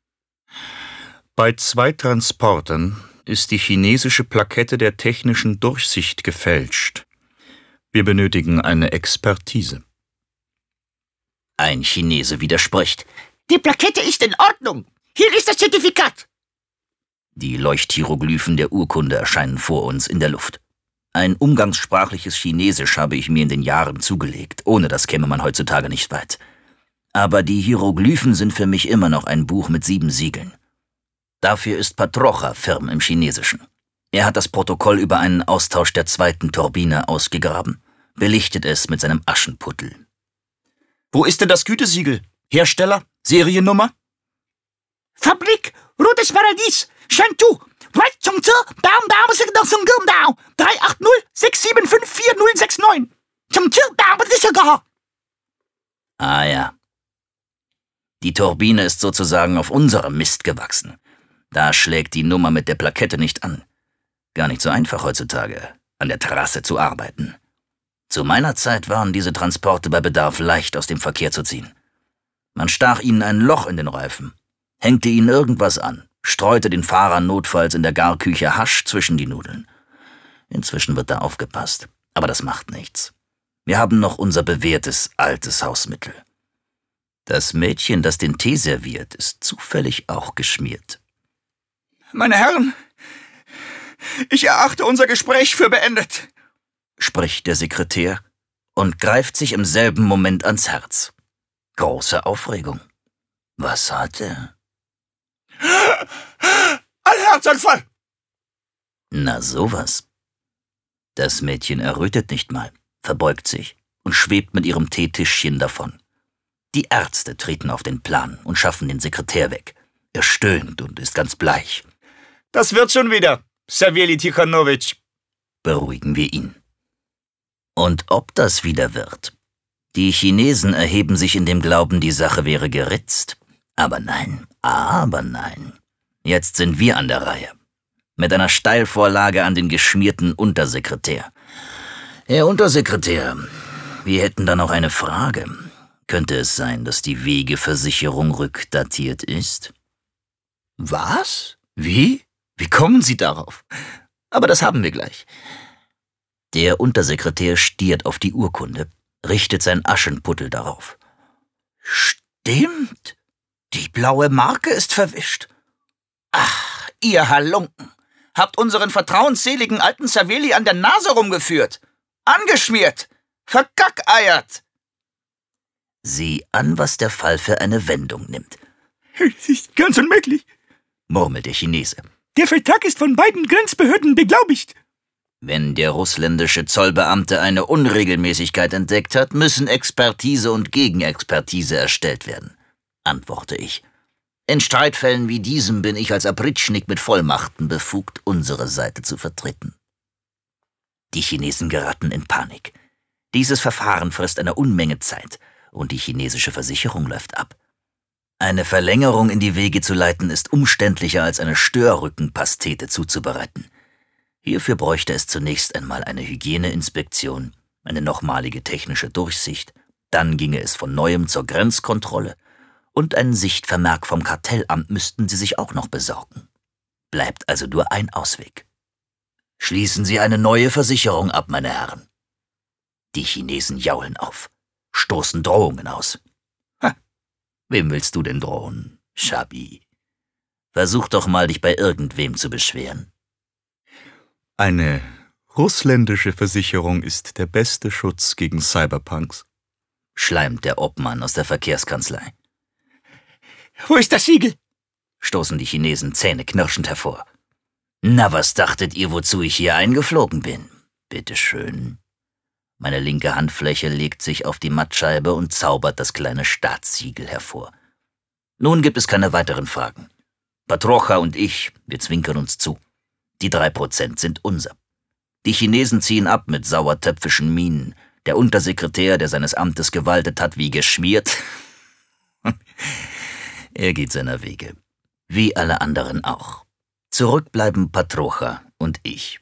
Bei zwei Transportern ist die chinesische Plakette der technischen Durchsicht gefälscht. Wir benötigen eine Expertise. Ein Chinese widerspricht. Die Plakette ist in Ordnung. Hier ist das Zertifikat. Die Leuchthieroglyphen der Urkunde erscheinen vor uns in der Luft. Ein umgangssprachliches Chinesisch habe ich mir in den Jahren zugelegt. Ohne das käme man heutzutage nicht weit. Aber die Hieroglyphen sind für mich immer noch ein Buch mit sieben Siegeln. Dafür ist Patrocha firm im Chinesischen. Er hat das Protokoll über einen Austausch der zweiten Turbine ausgegraben, belichtet es mit seinem Aschenputtel. Wo ist denn das Gütesiegel? Hersteller? Seriennummer? Fabrik, Rotes Paradies, Shantou, Weichungze, Daum, Daum, Sigdong, Sungum, Dau, drei acht null sechs sieben fünf vier null sechs neun. Chungche, Daum, Sichergar. Ah ja. Die Turbine ist sozusagen auf unserem Mist gewachsen. Da schlägt die Nummer mit der Plakette nicht an. Gar nicht so einfach heutzutage, an der Trasse zu arbeiten. Zu meiner Zeit waren diese Transporte bei Bedarf leicht aus dem Verkehr zu ziehen. Man stach ihnen ein Loch in den Reifen, hängte ihnen irgendwas an, streute den Fahrern notfalls in der Garküche Hasch zwischen die Nudeln. Inzwischen wird da aufgepasst, aber das macht nichts. Wir haben noch unser bewährtes, altes Hausmittel. Das Mädchen, das den Tee serviert, ist zufällig auch geschmiert. Meine Herren, ich erachte unser Gespräch für beendet, spricht der Sekretär und greift sich im selben Moment ans Herz. Große Aufregung. Was hat er? Ein Herzanfall! Na sowas. Das Mädchen errötet nicht mal, verbeugt sich und schwebt mit ihrem Teetischchen davon. Die Ärzte treten auf den Plan und schaffen den Sekretär weg. Er stöhnt und ist ganz bleich. Das wird schon wieder, Savieli Tikhonowitsch, beruhigen wir ihn. Und ob das wieder wird? Die Chinesen erheben sich in dem Glauben, die Sache wäre geritzt. Aber nein, aber nein. Jetzt sind wir an der Reihe. Mit einer Steilvorlage an den geschmierten Untersekretär. Herr Untersekretär, wir hätten da noch eine Frage. Könnte es sein, dass die Wegeversicherung rückdatiert ist? Was? Wie? Wie kommen Sie darauf? Aber das haben wir gleich. Der Untersekretär stiert auf die Urkunde, richtet sein Aschenputtel darauf. Stimmt. Die blaue Marke ist verwischt. Ach, ihr Halunken. Habt unseren vertrauensseligen alten Savieli an der Nase rumgeführt. Angeschmiert. Verkackeiert. Sieh an, was der Fall für eine Wendung nimmt. Es ist ganz unmöglich, murmelt der Chinese. Der Vertrag ist von beiden Grenzbehörden beglaubigt. Wenn der russländische Zollbeamte eine Unregelmäßigkeit entdeckt hat, müssen Expertise und Gegenexpertise erstellt werden, antworte ich. In Streitfällen wie diesem bin ich als Apritschnik mit Vollmachten befugt, unsere Seite zu vertreten. Die Chinesen geraten in Panik. Dieses Verfahren frisst eine Unmenge Zeit und die chinesische Versicherung läuft ab. Eine Verlängerung in die Wege zu leiten ist umständlicher als eine Störrückenpastete zuzubereiten. Hierfür bräuchte es zunächst einmal eine Hygieneinspektion, eine nochmalige technische Durchsicht, dann ginge es von neuem zur Grenzkontrolle und einen Sichtvermerk vom Kartellamt müssten sie sich auch noch besorgen. Bleibt also nur ein Ausweg. Schließen Sie eine neue Versicherung ab, meine Herren. Die Chinesen jaulen auf, stoßen Drohungen aus. Ha, wem willst du denn drohen, Schabi? Versuch doch mal, dich bei irgendwem zu beschweren. Eine russländische Versicherung ist der beste Schutz gegen Cyberpunks, schleimt der Obmann aus der Verkehrskanzlei. Wo ist das Siegel? stoßen die Chinesen zähneknirschend hervor. »Na, was dachtet ihr, wozu ich hier eingeflogen bin? Bitteschön.« Meine linke Handfläche legt sich auf die Mattscheibe und zaubert das kleine Staatssiegel hervor. »Nun gibt es keine weiteren Fragen. Patrocha und ich, wir zwinkern uns zu. Die drei Prozent sind unser. Die Chinesen ziehen ab mit sauertöpfischen Mienen. Der Untersekretär, der seines Amtes gewaltet hat, wie geschmiert. Er geht seiner Wege. Wie alle anderen auch. Zurück bleiben Patrocha und ich.«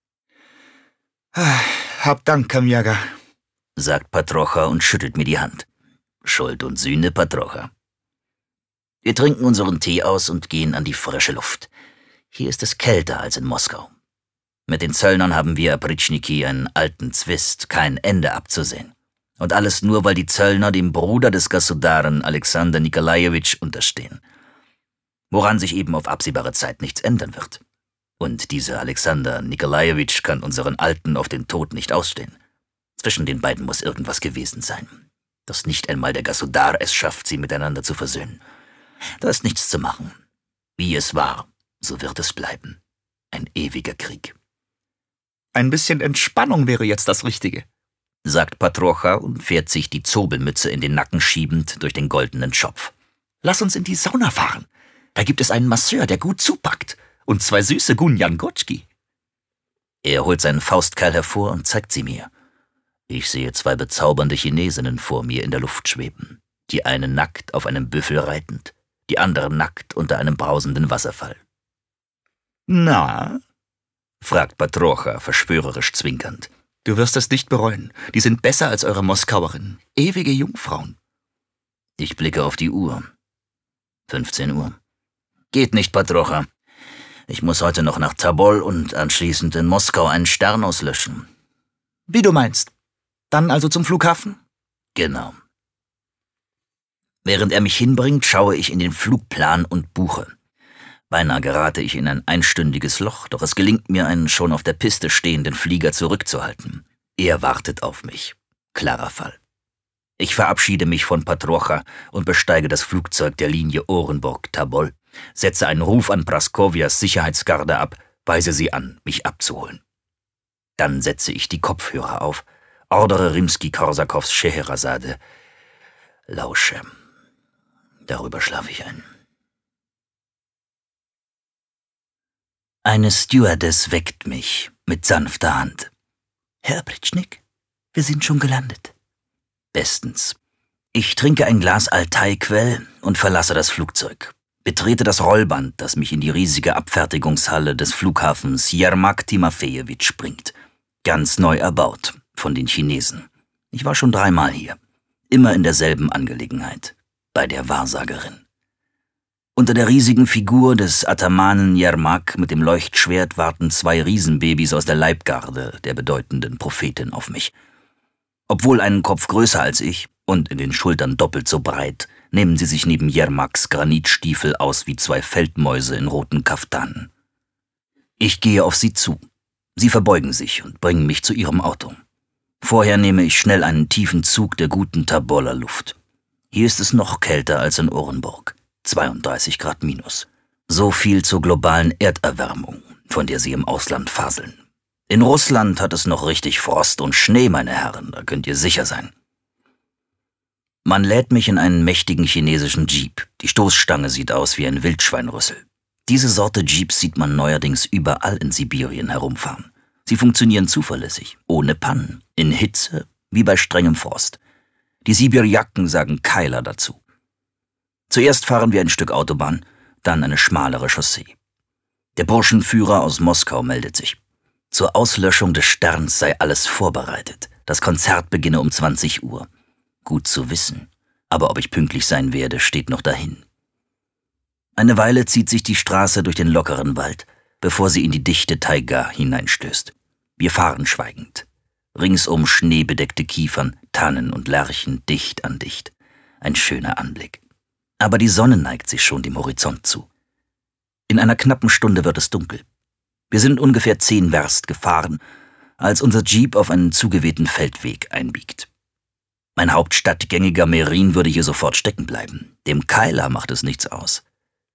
»Hab Dank, Kamjaga«, sagt Patrocha und schüttelt mir die Hand. Schuld und Sühne, Patrocha. Wir trinken unseren Tee aus und gehen an die frische Luft. Hier ist es kälter als in Moskau. Mit den Zöllnern haben wir Apritschniki einen alten Zwist, kein Ende abzusehen. Und alles nur, weil die Zöllner dem Bruder des Gasudaren Alexander Nikolajewitsch unterstehen. Woran sich eben auf absehbare Zeit nichts ändern wird. Und dieser Alexander Nikolajewitsch kann unseren Alten auf den Tod nicht ausstehen. Zwischen den beiden muss irgendwas gewesen sein. Dass nicht einmal der Gasudar es schafft, sie miteinander zu versöhnen. Da ist nichts zu machen. Wie es war, so wird es bleiben. Ein ewiger Krieg. »Ein bisschen Entspannung wäre jetzt das Richtige«, sagt Patrocha und fährt sich die Zobelmütze in den Nacken schiebend durch den goldenen Schopf. »Lass uns in die Sauna fahren. Da gibt es einen Masseur, der gut zupackt. Und zwei süße Gunjan-Gotschki.« Er holt seinen Faustkeil hervor und zeigt sie mir. Ich sehe zwei bezaubernde Chinesinnen vor mir in der Luft schweben. Die eine nackt auf einem Büffel reitend, die andere nackt unter einem brausenden Wasserfall. »Na?«, fragt Patrocha, verschwörerisch zwinkernd. »Du wirst es nicht bereuen. Die sind besser als eure Moskauerinnen. Ewige Jungfrauen.« Ich blicke auf die Uhr. fünfzehn Uhr. »Geht nicht, Patrocha. Ich muss heute noch nach Tabol und anschließend in Moskau einen Stern auslöschen.« »Wie du meinst. Dann also zum Flughafen?« »Genau.« Während er mich hinbringt, schaue ich in den Flugplan und buche. Beinahe gerate ich in ein einstündiges Loch, doch es gelingt mir, einen schon auf der Piste stehenden Flieger zurückzuhalten. Er wartet auf mich. Klarer Fall. Ich verabschiede mich von Patrocha und besteige das Flugzeug der Linie Orenburg-Tabol, setze einen Ruf an Praskowias Sicherheitsgarde ab, weise sie an, mich abzuholen. Dann setze ich die Kopfhörer auf, ordere Rimski-Korsakows Scheherazade, lausche. Darüber schlafe ich ein. Eine Stewardess weckt mich mit sanfter Hand. »Herr Apritschnik, wir sind schon gelandet.« »Bestens. Ich trinke ein Glas Altai-Quell und verlasse das Flugzeug. Betrete das Rollband, das mich in die riesige Abfertigungshalle des Flughafens Jermak Timofejewitsch bringt. Ganz neu erbaut, von den Chinesen. Ich war schon dreimal hier. Immer in derselben Angelegenheit. Bei der Wahrsagerin. Unter der riesigen Figur des Atamanen Jermak mit dem Leuchtschwert warten zwei Riesenbabys aus der Leibgarde der bedeutenden Prophetin auf mich. Obwohl einen Kopf größer als ich und in den Schultern doppelt so breit, nehmen sie sich neben Jermaks Granitstiefel aus wie zwei Feldmäuse in roten Kaftanen. Ich gehe auf sie zu. Sie verbeugen sich und bringen mich zu ihrem Auto. Vorher nehme ich schnell einen tiefen Zug der guten Taboler Luft. Hier ist es noch kälter als in Orenburg. zweiunddreißig Grad minus. So viel zur globalen Erderwärmung, von der sie im Ausland faseln. In Russland hat es noch richtig Frost und Schnee, meine Herren, da könnt ihr sicher sein. Man lädt mich in einen mächtigen chinesischen Jeep. Die Stoßstange sieht aus wie ein Wildschweinrüssel. Diese Sorte Jeeps sieht man neuerdings überall in Sibirien herumfahren. Sie funktionieren zuverlässig, ohne Pannen, in Hitze wie bei strengem Frost. Die Sibirjaken sagen Keiler dazu. Zuerst fahren wir ein Stück Autobahn, dann eine schmalere Chaussee. Der Burschenführer aus Moskau meldet sich. Zur Auslöschung des Sterns sei alles vorbereitet. Das Konzert beginne um zwanzig Uhr. Gut zu wissen, aber ob ich pünktlich sein werde, steht noch dahin. Eine Weile zieht sich die Straße durch den lockeren Wald, bevor sie in die dichte Taiga hineinstößt. Wir fahren schweigend. Ringsum schneebedeckte Kiefern, Tannen und Lärchen dicht an dicht. Ein schöner Anblick. Aber die Sonne neigt sich schon dem Horizont zu. In einer knappen Stunde wird es dunkel. Wir sind ungefähr zehn Werst gefahren, als unser Jeep auf einen zugewehten Feldweg einbiegt. Mein hauptstadtgängiger Merin würde hier sofort stecken bleiben. Dem Keiler macht es nichts aus.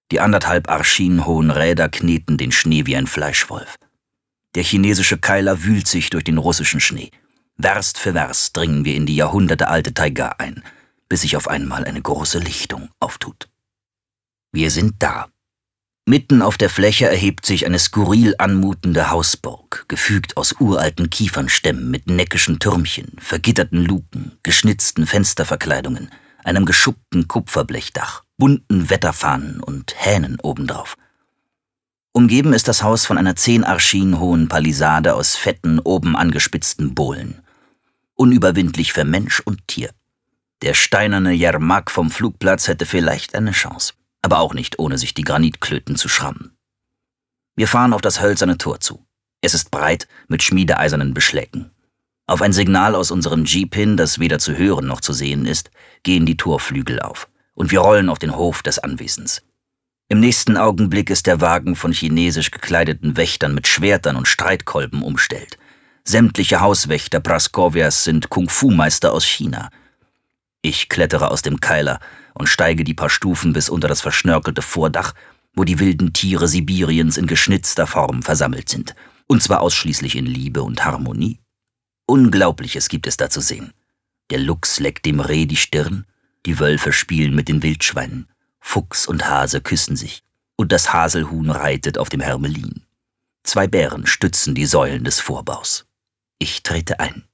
Die anderthalb Arschinen hohen Räder kneten den Schnee wie ein Fleischwolf. Der chinesische Keiler wühlt sich durch den russischen Schnee. Werst für Werst dringen wir in die jahrhundertealte Taiga ein, bis sich auf einmal eine große Lichtung auftut. Wir sind da. Mitten auf der Fläche erhebt sich eine skurril anmutende Hausburg, gefügt aus uralten Kiefernstämmen mit neckischen Türmchen, vergitterten Luken, geschnitzten Fensterverkleidungen, einem geschuppten Kupferblechdach, bunten Wetterfahnen und Hähnen obendrauf. Umgeben ist das Haus von einer zehn Arschinen hohen Palisade aus fetten, oben angespitzten Bohlen. Unüberwindlich für Mensch und Tier. Der steinerne Jermak vom Flugplatz hätte vielleicht eine Chance, aber auch nicht, ohne sich die Granitklöten zu schrammen. Wir fahren auf das hölzerne Tor zu. Es ist breit, mit schmiedeeisernen Beschlägen. Auf ein Signal aus unserem Jeep hin, das weder zu hören noch zu sehen ist, gehen die Torflügel auf, und wir rollen auf den Hof des Anwesens. Im nächsten Augenblick ist der Wagen von chinesisch gekleideten Wächtern mit Schwertern und Streitkolben umstellt. Sämtliche Hauswächter Praskovias sind Kung-Fu-Meister aus China. Ich klettere aus dem Keiler und steige die paar Stufen bis unter das verschnörkelte Vordach, wo die wilden Tiere Sibiriens in geschnitzter Form versammelt sind. Und zwar ausschließlich in Liebe und Harmonie. Unglaubliches gibt es da zu sehen. Der Luchs leckt dem Reh die Stirn, die Wölfe spielen mit den Wildschweinen, Fuchs und Hase küssen sich, und das Haselhuhn reitet auf dem Hermelin. Zwei Bären stützen die Säulen des Vorbaus. Ich trete ein.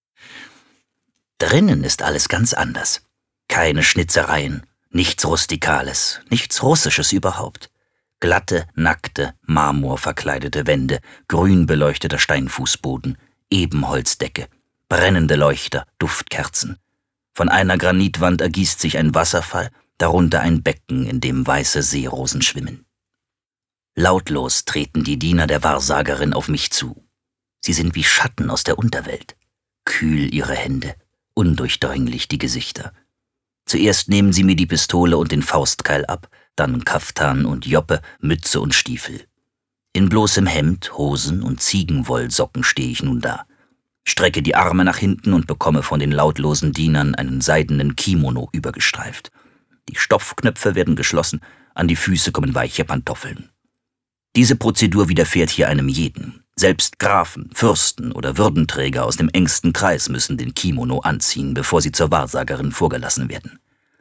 Drinnen ist alles ganz anders. Keine Schnitzereien, nichts Rustikales, nichts Russisches überhaupt. Glatte, nackte, marmorverkleidete Wände, grün beleuchteter Steinfußboden, Ebenholzdecke, brennende Leuchter, Duftkerzen. Von einer Granitwand ergießt sich ein Wasserfall, darunter ein Becken, in dem weiße Seerosen schwimmen. Lautlos treten die Diener der Wahrsagerin auf mich zu. Sie sind wie Schatten aus der Unterwelt. Kühl ihre Hände, undurchdringlich die Gesichter. Zuerst nehmen sie mir die Pistole und den Faustkeil ab, dann Kaftan und Joppe, Mütze und Stiefel. In bloßem Hemd, Hosen und Ziegenwollsocken stehe ich nun da, strecke die Arme nach hinten und bekomme von den lautlosen Dienern einen seidenen Kimono übergestreift. Die Stoffknöpfe werden geschlossen, an die Füße kommen weiche Pantoffeln. Diese Prozedur widerfährt hier einem jeden. Selbst Grafen, Fürsten oder Würdenträger aus dem engsten Kreis müssen den Kimono anziehen, bevor sie zur Wahrsagerin vorgelassen werden.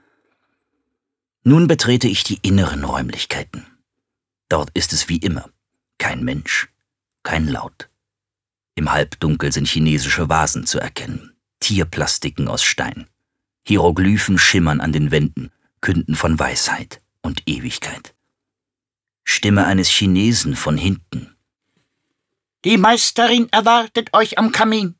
Nun betrete ich die inneren Räumlichkeiten. Dort ist es wie immer. Kein Mensch, kein Laut. Im Halbdunkel sind chinesische Vasen zu erkennen, Tierplastiken aus Stein. Hieroglyphen schimmern an den Wänden, künden von Weisheit und Ewigkeit. Stimme eines Chinesen von hinten. Die Meisterin erwartet euch am Kamin.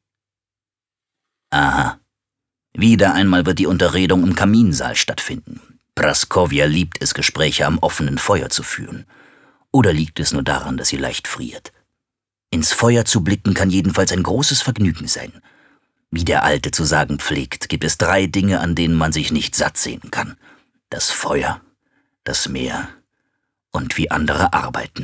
Aha. Wieder einmal wird die Unterredung im Kaminsaal stattfinden. Praskovia liebt es, Gespräche am offenen Feuer zu führen. Oder liegt es nur daran, dass sie leicht friert? Ins Feuer zu blicken kann jedenfalls ein großes Vergnügen sein. Wie der Alte zu sagen pflegt, gibt es drei Dinge, an denen man sich nicht satt sehen kann. Das Feuer, das Meer und wie andere arbeiten.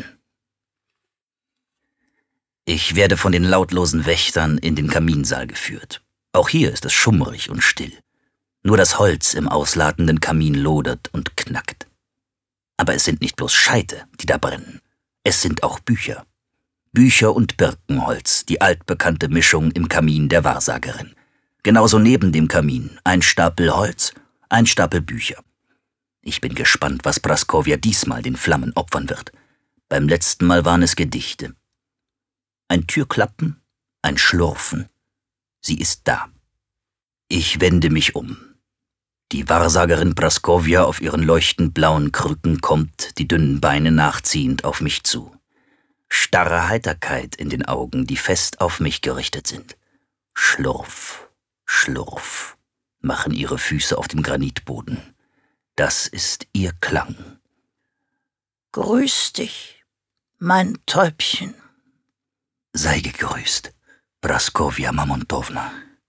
Ich werde von den lautlosen Wächtern in den Kaminsaal geführt. Auch hier ist es schummrig und still. Nur das Holz im ausladenden Kamin lodert und knackt. Aber es sind nicht bloß Scheite, die da brennen. Es sind auch Bücher. Bücher und Birkenholz, die altbekannte Mischung im Kamin der Wahrsagerin. Genauso neben dem Kamin ein Stapel Holz, ein Stapel Bücher. Ich bin gespannt, was Praskovia diesmal den Flammen opfern wird. Beim letzten Mal waren es Gedichte. Ein Türklappen, ein Schlurfen. Sie ist da. Ich wende mich um. Die Wahrsagerin Praskovia auf ihren leuchtend blauen Krücken kommt, die dünnen Beine nachziehend, auf mich zu. Starre Heiterkeit in den Augen, die fest auf mich gerichtet sind. Schlurf, Schlurf, machen ihre Füße auf dem Granitboden. Das ist ihr Klang. Grüß dich, mein Täubchen. Sei gegrüßt, Praskovia Mamontowna.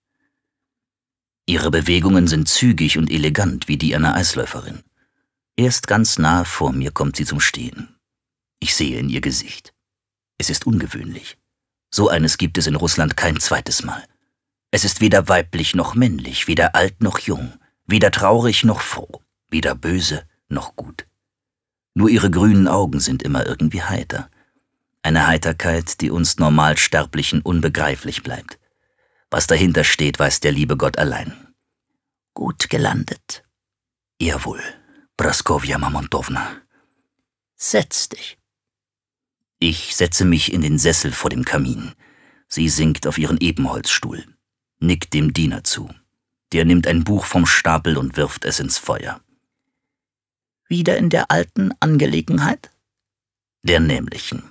Ihre Bewegungen sind zügig und elegant wie die einer Eisläuferin. Erst ganz nahe vor mir kommt sie zum Stehen. Ich sehe in ihr Gesicht. Es ist ungewöhnlich. So eines gibt es in Russland kein zweites Mal. Es ist weder weiblich noch männlich, weder alt noch jung, weder traurig noch froh, weder böse noch gut. Nur ihre grünen Augen sind immer irgendwie heiter. Eine Heiterkeit, die uns Normalsterblichen unbegreiflich bleibt. Was dahinter steht, weiß der liebe Gott allein. Gut gelandet. Jawohl, Praskovja Mamontowna. Setz dich. Ich setze mich in den Sessel vor dem Kamin. Sie sinkt auf ihren Ebenholzstuhl, nickt dem Diener zu. Der nimmt ein Buch vom Stapel und wirft es ins Feuer. Wieder in der alten Angelegenheit? Der nämlichen.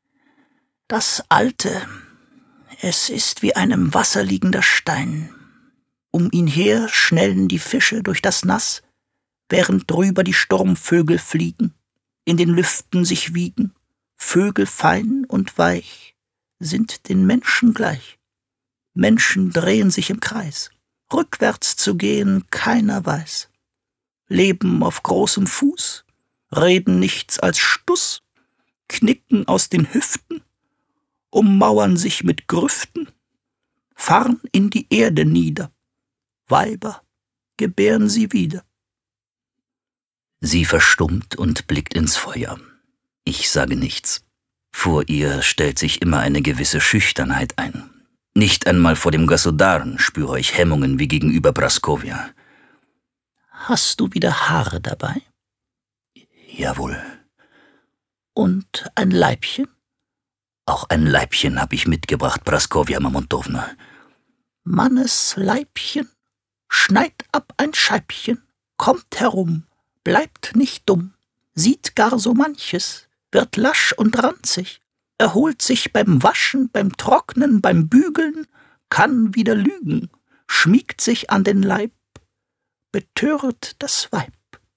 Das Alte, es ist wie ein im Wasser liegender Stein. Um ihn her schnellen die Fische durch das Nass, während drüber die Sturmvögel fliegen, in den Lüften sich wiegen. Vögel fein und weich sind den Menschen gleich. Menschen drehen sich im Kreis. Rückwärts zu gehen keiner weiß. Leben auf großem Fuß, reden nichts als Stuss, knicken aus den Hüften, ummauern sich mit Grüften, fahren in die Erde nieder. Weiber gebären sie wieder. Sie verstummt und blickt ins Feuer. Ich sage nichts. Vor ihr stellt sich immer eine gewisse Schüchternheit ein. Nicht einmal vor dem Gasudaren spüre ich Hemmungen wie gegenüber Praskovja. Hast du wieder Haare dabei? Jawohl. Und ein Leibchen? Auch ein Leibchen habe ich mitgebracht, Praskovja Mamontowna. Mannes Leibchen, schneid ab ein Scheibchen, kommt herum, bleibt nicht dumm, sieht gar so manches, wird lasch und ranzig, erholt sich beim Waschen, beim Trocknen, beim Bügeln, kann wieder lügen, schmiegt sich an den Leib, betört das Weib.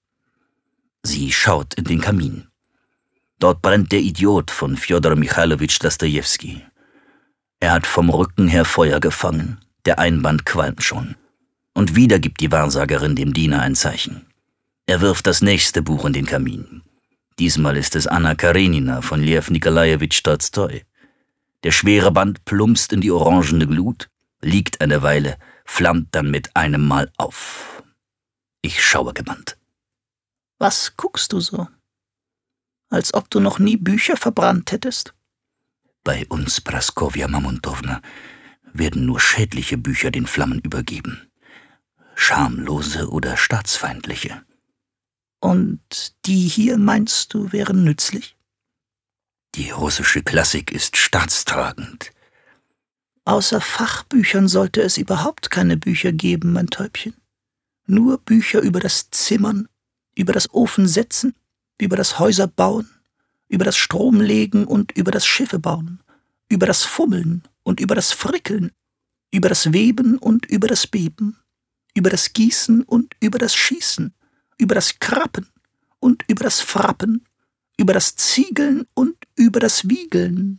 Sie schaut in den Kamin. Dort brennt der Idiot von Fjodor Michailowitsch Dostojewski. Er hat vom Rücken her Feuer gefangen, der Einband qualmt schon. Und wieder gibt die Wahrsagerin dem Diener ein Zeichen. Er wirft das nächste Buch in den Kamin. Diesmal ist es Anna Karenina von Lew Nikolajewitsch Tolstoi. Der schwere Band plumpst in die orangene Glut, liegt eine Weile, flammt dann mit einem Mal auf. Ich schaue gebannt. Was guckst du so? Als ob du noch nie Bücher verbrannt hättest? Bei uns, Praskovja Mamontowna, werden nur schädliche Bücher den Flammen übergeben. Schamlose oder staatsfeindliche. Und die hier, meinst du, wären nützlich? Die russische Klassik ist staatstragend. Außer Fachbüchern sollte es überhaupt keine Bücher geben, mein Täubchen. Nur Bücher über das Zimmern, über das Ofensetzen, über das Häuserbauen, über das Stromlegen und über das Schiffebauen, über das Fummeln und über das Frickeln, über das Weben und über das Beben, über das Gießen und über das Schießen, über das Krappen und über das Frappen, über das Ziegeln und über das Wiegeln.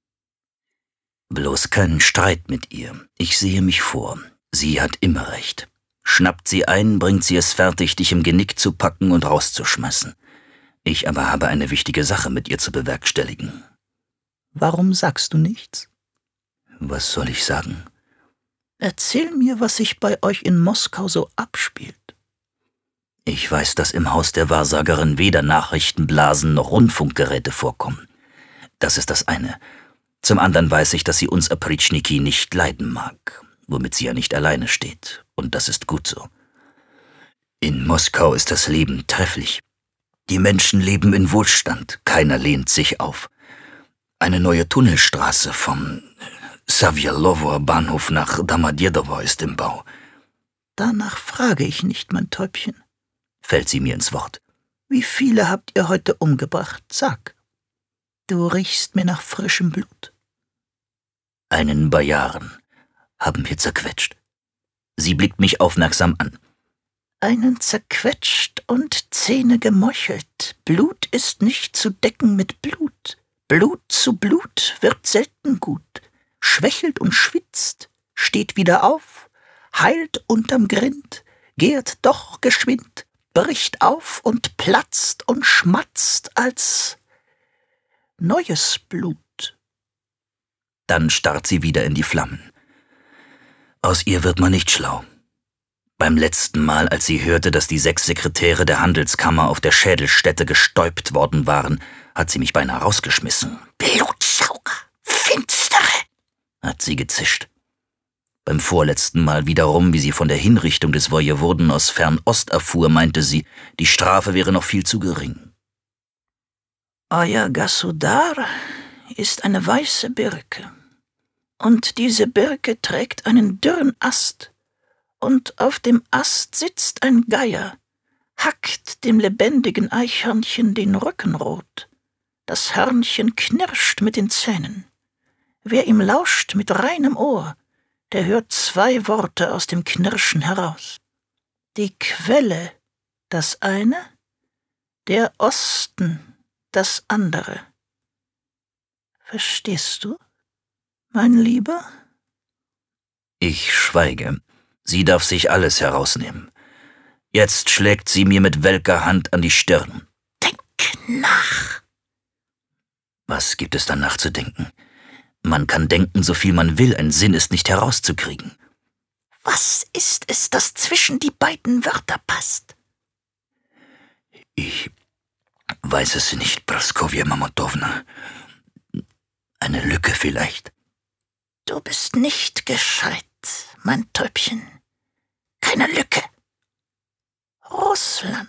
Bloß keinen Streit mit ihr. Ich sehe mich vor. Sie hat immer recht. Schnappt sie ein, bringt sie es fertig, dich im Genick zu packen und rauszuschmeißen. Ich aber habe eine wichtige Sache mit ihr zu bewerkstelligen. Warum sagst du nichts? Was soll ich sagen? Erzähl mir, was sich bei euch in Moskau so abspielt. Ich weiß, dass im Haus der Wahrsagerin weder Nachrichtenblasen noch Rundfunkgeräte vorkommen. Das ist das eine. Zum anderen weiß ich, dass sie uns Opritschniki nicht leiden mag, womit sie ja nicht alleine steht. Und das ist gut so. In Moskau ist das Leben trefflich. Die Menschen leben in Wohlstand, keiner lehnt sich auf. Eine neue Tunnelstraße vom Sawjelower Bahnhof nach Domodedowo ist im Bau. Danach frage ich nicht, mein Täubchen. Fällt sie mir ins Wort. Wie viele habt ihr heute umgebracht? Sag. Du riechst mir nach frischem Blut. Einen Bajaren haben wir zerquetscht. Sie blickt mich aufmerksam an. Einen zerquetscht und Zähne gemeuchelt. Blut ist nicht zu decken mit Blut. Blut zu Blut wird selten gut. Schwächelt und schwitzt, steht wieder auf, heilt unterm Grind, gärt doch geschwind, bricht auf und platzt und schmatzt als neues Blut. Dann starrt sie wieder in die Flammen. Aus ihr wird man nicht schlau. Beim letzten Mal, als sie hörte, dass die sechs Sekretäre der Handelskammer auf der Schädelstätte gestäupt worden waren, hat sie mich beinahe rausgeschmissen. Blutsauger, Finstere, hat sie gezischt. Beim vorletzten Mal wiederum, wie sie von der Hinrichtung des Wojewoden aus Fernost erfuhr, meinte sie, die Strafe wäre noch viel zu gering. Euer Gasudar ist eine weiße Birke, und diese Birke trägt einen dürren Ast, und auf dem Ast sitzt ein Geier, hackt dem lebendigen Eichhörnchen den Rücken rot. Das Hörnchen knirscht mit den Zähnen. Wer ihm lauscht mit reinem Ohr, der hört zwei Worte aus dem Knirschen heraus. Die Quelle, das eine, der Osten, das andere. Verstehst du, mein Lieber? Ich schweige. Sie darf sich alles herausnehmen. Jetzt schlägt sie mir mit welker Hand an die Stirn. Denk nach. Was gibt es dann nachzudenken? Man kann denken, so viel man will, ein Sinn ist nicht herauszukriegen. Was ist es, das zwischen die beiden Wörter passt? Ich weiß es nicht, Praskovja Mamontowna. Eine Lücke vielleicht. Du bist nicht gescheit, mein Täubchen. Keine Lücke. Russland.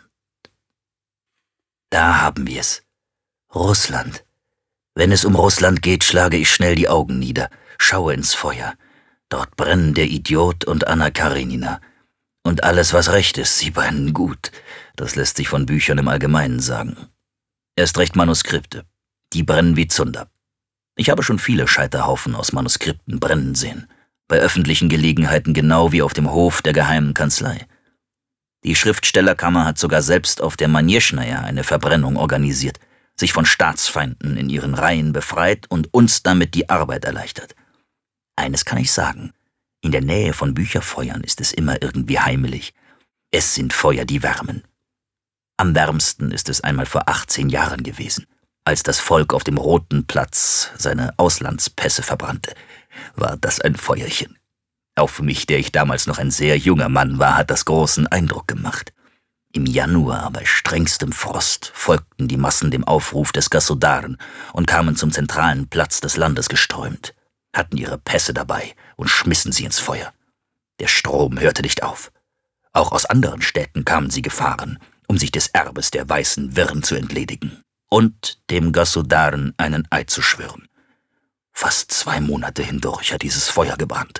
Da haben wir es. Russland. Wenn es um Russland geht, schlage ich schnell die Augen nieder, schaue ins Feuer. Dort brennen der Idiot und Anna Karenina. Und alles, was recht ist, sie brennen gut. Das lässt sich von Büchern im Allgemeinen sagen. Erst recht Manuskripte. Die brennen wie Zunder. Ich habe schon viele Scheiterhaufen aus Manuskripten brennen sehen. Bei öffentlichen Gelegenheiten genau wie auf dem Hof der geheimen Kanzlei. Die Schriftstellerkammer hat sogar selbst auf der Manjeschnaja eine Verbrennung organisiert, sich von Staatsfeinden in ihren Reihen befreit und uns damit die Arbeit erleichtert. Eines kann ich sagen, in der Nähe von Bücherfeuern ist es immer irgendwie heimelig. Es sind Feuer, die wärmen. Am wärmsten ist es einmal vor achtzehn Jahren gewesen, als das Volk auf dem Roten Platz seine Auslandspässe verbrannte. War das ein Feuerchen. Auf mich, der ich damals noch ein sehr junger Mann war, hat das großen Eindruck gemacht. Im Januar, bei strengstem Frost, folgten die Massen dem Aufruf des Gasudaren und kamen zum zentralen Platz des Landes geströmt, hatten ihre Pässe dabei und schmissen sie ins Feuer. Der Strom hörte nicht auf. Auch aus anderen Städten kamen sie gefahren, um sich des Erbes der weißen Wirren zu entledigen und dem Gasudaren einen Eid zu schwören. Fast zwei Monate hindurch hat dieses Feuer gebrannt.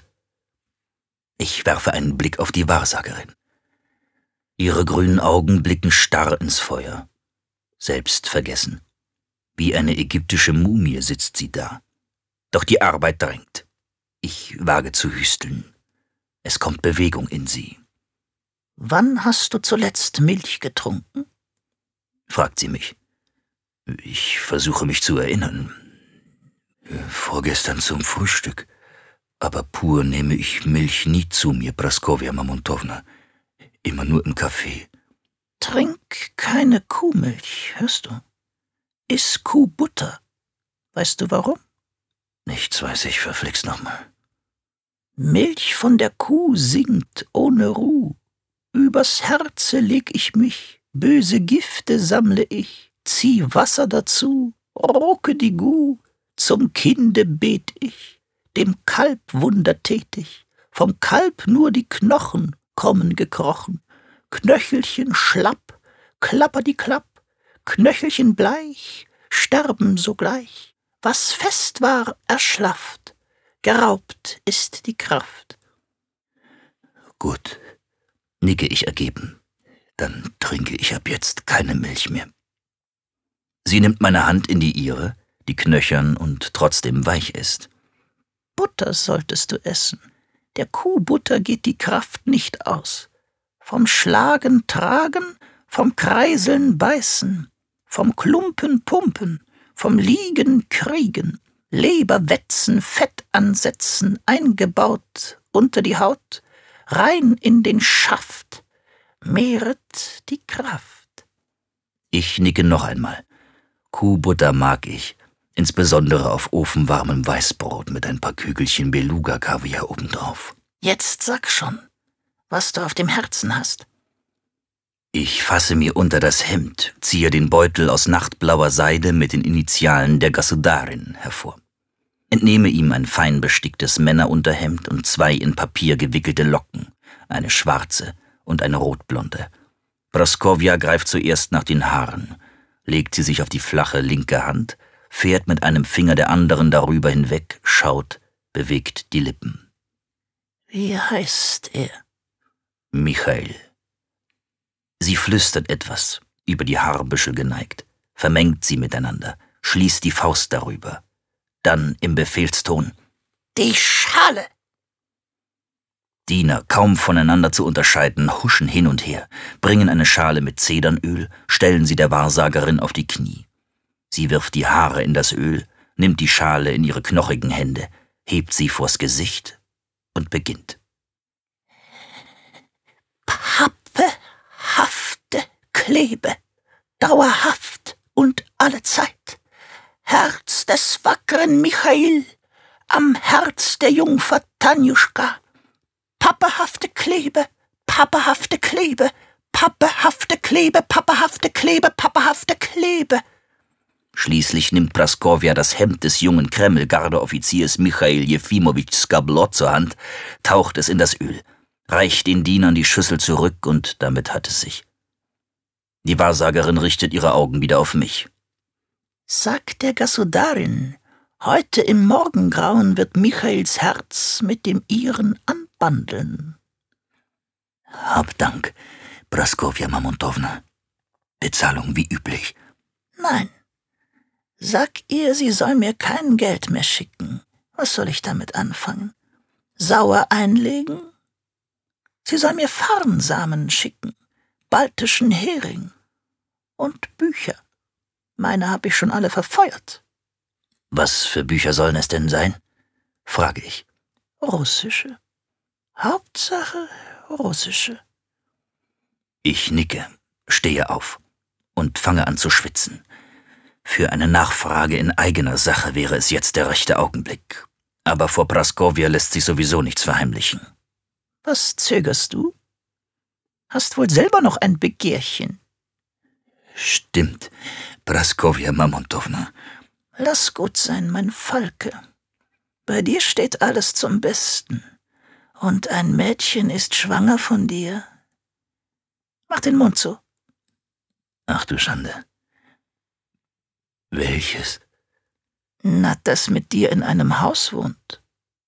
Ich werfe einen Blick auf die Wahrsagerin. Ihre grünen Augen blicken starr ins Feuer. Selbstvergessen. Wie eine ägyptische Mumie sitzt sie da. Doch die Arbeit drängt. Ich wage zu hüsteln. Es kommt Bewegung in sie. »Wann hast du zuletzt Milch getrunken?« fragt sie mich. Ich versuche mich zu erinnern. Vorgestern zum Frühstück. Aber pur nehme ich Milch nie zu mir, Praskovja Mamontowna. Immer nur im Kaffee. Trink keine Kuhmilch, hörst du? Iss Kuhbutter. Weißt du warum? Nichts weiß ich, verflixt nochmal. Milch von der Kuh singt ohne Ruh. Übers Herze leg ich mich, böse Gifte sammle ich, zieh Wasser dazu, rucke die Guh, zum Kinde bet ich, dem Kalb wundertätig, vom Kalb nur die Knochen kommen gekrochen, Knöchelchen schlapp, klapper die Klapp, Knöchelchen bleich, sterben sogleich, was fest war, erschlafft, geraubt ist die Kraft. Gut, nicke ich ergeben, dann trinke ich ab jetzt keine Milch mehr. Sie nimmt meine Hand in die ihre, die knöchern und trotzdem weich ist. Butter solltest du essen. Der Kuhbutter geht die Kraft nicht aus. Vom Schlagen tragen, vom Kreiseln beißen, vom Klumpen pumpen, vom Liegen kriegen, Leber wetzen, Fett ansetzen, eingebaut unter die Haut, rein in den Schaft, mehret die Kraft. Ich nicke noch einmal. Kuhbutter mag ich, insbesondere auf ofenwarmem Weißbrot mit ein paar Kügelchen Beluga-Kaviar obendrauf. Jetzt sag schon, was du auf dem Herzen hast. Ich fasse mir unter das Hemd, ziehe den Beutel aus nachtblauer Seide mit den Initialen der Gasudarin hervor. Entnehme ihm ein fein besticktes Männerunterhemd und zwei in Papier gewickelte Locken, eine schwarze und eine rotblonde. Praskovja greift zuerst nach den Haaren, legt sie sich auf die flache linke Hand, fährt mit einem Finger der anderen darüber hinweg, schaut, bewegt die Lippen. Wie heißt er? Michael. Sie flüstert etwas, über die Haarbüschel geneigt, vermengt sie miteinander, schließt die Faust darüber. Dann im Befehlston: Die Schale! Diener, kaum voneinander zu unterscheiden, huschen hin und her, bringen eine Schale mit Zedernöl, stellen sie der Wahrsagerin auf die Knie. Sie wirft die Haare in das Öl, nimmt die Schale in ihre knochigen Hände, hebt sie vors Gesicht und beginnt. Pappehafte Klebe, dauerhaft und allezeit. Herz des wackeren Michael, am Herz der Jungfer Tanjuschka. Pappehafte Klebe, pappehafte Klebe, pappehafte Klebe, pappehafte Klebe, pappehafte Klebe. Schließlich nimmt Praskovja das Hemd des jungen Kreml-Gardeoffiziers Michail Jefimowitsch Skablot zur Hand, taucht es in das Öl, reicht den Dienern die Schüssel zurück und damit hat es sich. Die Wahrsagerin richtet ihre Augen wieder auf mich. Sag der Gasudarin, heute im Morgengrauen wird Michaels Herz mit dem ihren anbandeln. Hab Dank, Praskovja Mamontowna. Bezahlung wie üblich. Nein. Sag ihr, sie soll mir kein Geld mehr schicken. Was soll ich damit anfangen? Sauer einlegen? Sie soll mir Farnsamen schicken, baltischen Hering und Bücher. Meine hab ich schon alle verfeuert. Was für Bücher sollen es denn sein? Frage ich. Russische. Hauptsache russische. Ich nicke, stehe auf und fange an zu schwitzen. Für eine Nachfrage in eigener Sache wäre es jetzt der rechte Augenblick. Aber vor Praskovja lässt sich sowieso nichts verheimlichen. Was zögerst du? Hast wohl selber noch ein Begehrchen? Stimmt, Praskovja Mamontowna. Lass gut sein, mein Falke. Bei dir steht alles zum Besten. Und ein Mädchen ist schwanger von dir. Mach den Mund zu. Ach du Schande. Welches? Na, das mit dir in einem Haus wohnt.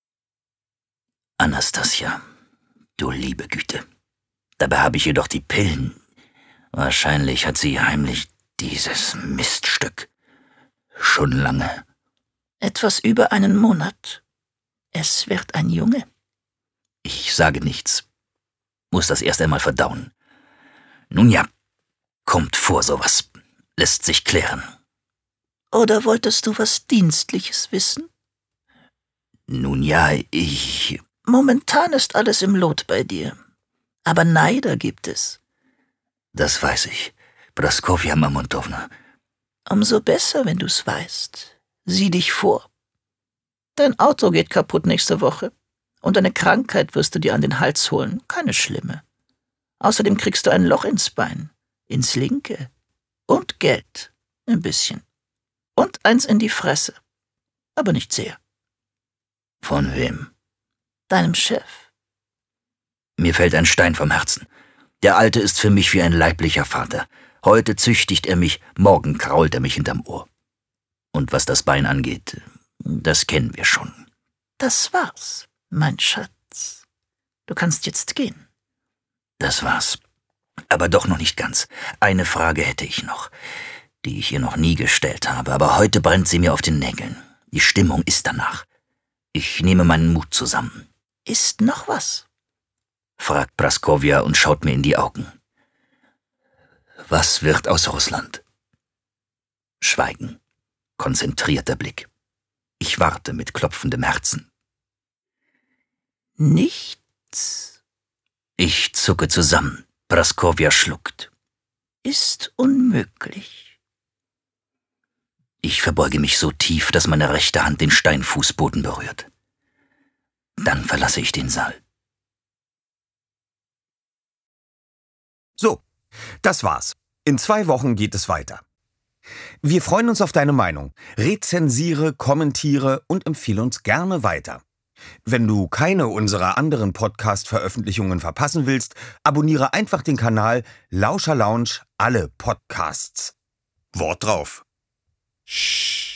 Anastasia, du liebe Güte. Dabei habe ich jedoch die Pillen. Wahrscheinlich hat sie heimlich dieses Miststück. Schon lange. Etwas über einen Monat. Es wird ein Junge. Ich sage nichts. Muss das erst einmal verdauen. Nun ja, kommt vor sowas. Lässt sich klären. Oder wolltest du was Dienstliches wissen? Nun ja, ich... Momentan ist alles im Lot bei dir. Aber Neider gibt es. Das weiß ich, Praskovja Mamontowna. Umso besser, wenn du's weißt. Sieh dich vor. Dein Auto geht kaputt nächste Woche. Und eine Krankheit wirst du dir an den Hals holen. Keine schlimme. Außerdem kriegst du ein Loch ins Bein. Ins linke. Und Geld. Ein bisschen. Und eins in die Fresse. Aber nicht sehr. Von wem? Deinem Chef. Mir fällt ein Stein vom Herzen. Der Alte ist für mich wie ein leiblicher Vater. Heute züchtigt er mich, morgen krault er mich hinterm Ohr. Und was das Bein angeht, das kennen wir schon. Das war's, mein Schatz. Du kannst jetzt gehen. Das war's. Aber doch noch nicht ganz. Eine Frage hätte ich noch, die ich ihr noch nie gestellt habe, aber heute brennt sie mir auf den Nägeln. Die Stimmung ist danach. Ich nehme meinen Mut zusammen. Ist noch was? Fragt Praskovja und schaut mir in die Augen. Was wird aus Russland? Schweigen. Konzentrierter Blick. Ich warte mit klopfendem Herzen. Nichts. Ich zucke zusammen. Praskovja schluckt. Ist unmöglich. Ich verbeuge mich so tief, dass meine rechte Hand den Steinfußboden berührt. Dann verlasse ich den Saal. Das war's. In zwei Wochen geht es weiter. Wir freuen uns auf deine Meinung. Rezensiere, kommentiere und empfehle uns gerne weiter. Wenn du keine unserer anderen Podcast-Veröffentlichungen verpassen willst, abonniere einfach den Kanal Lauscher Lounge alle Podcasts. Wort drauf. Shh.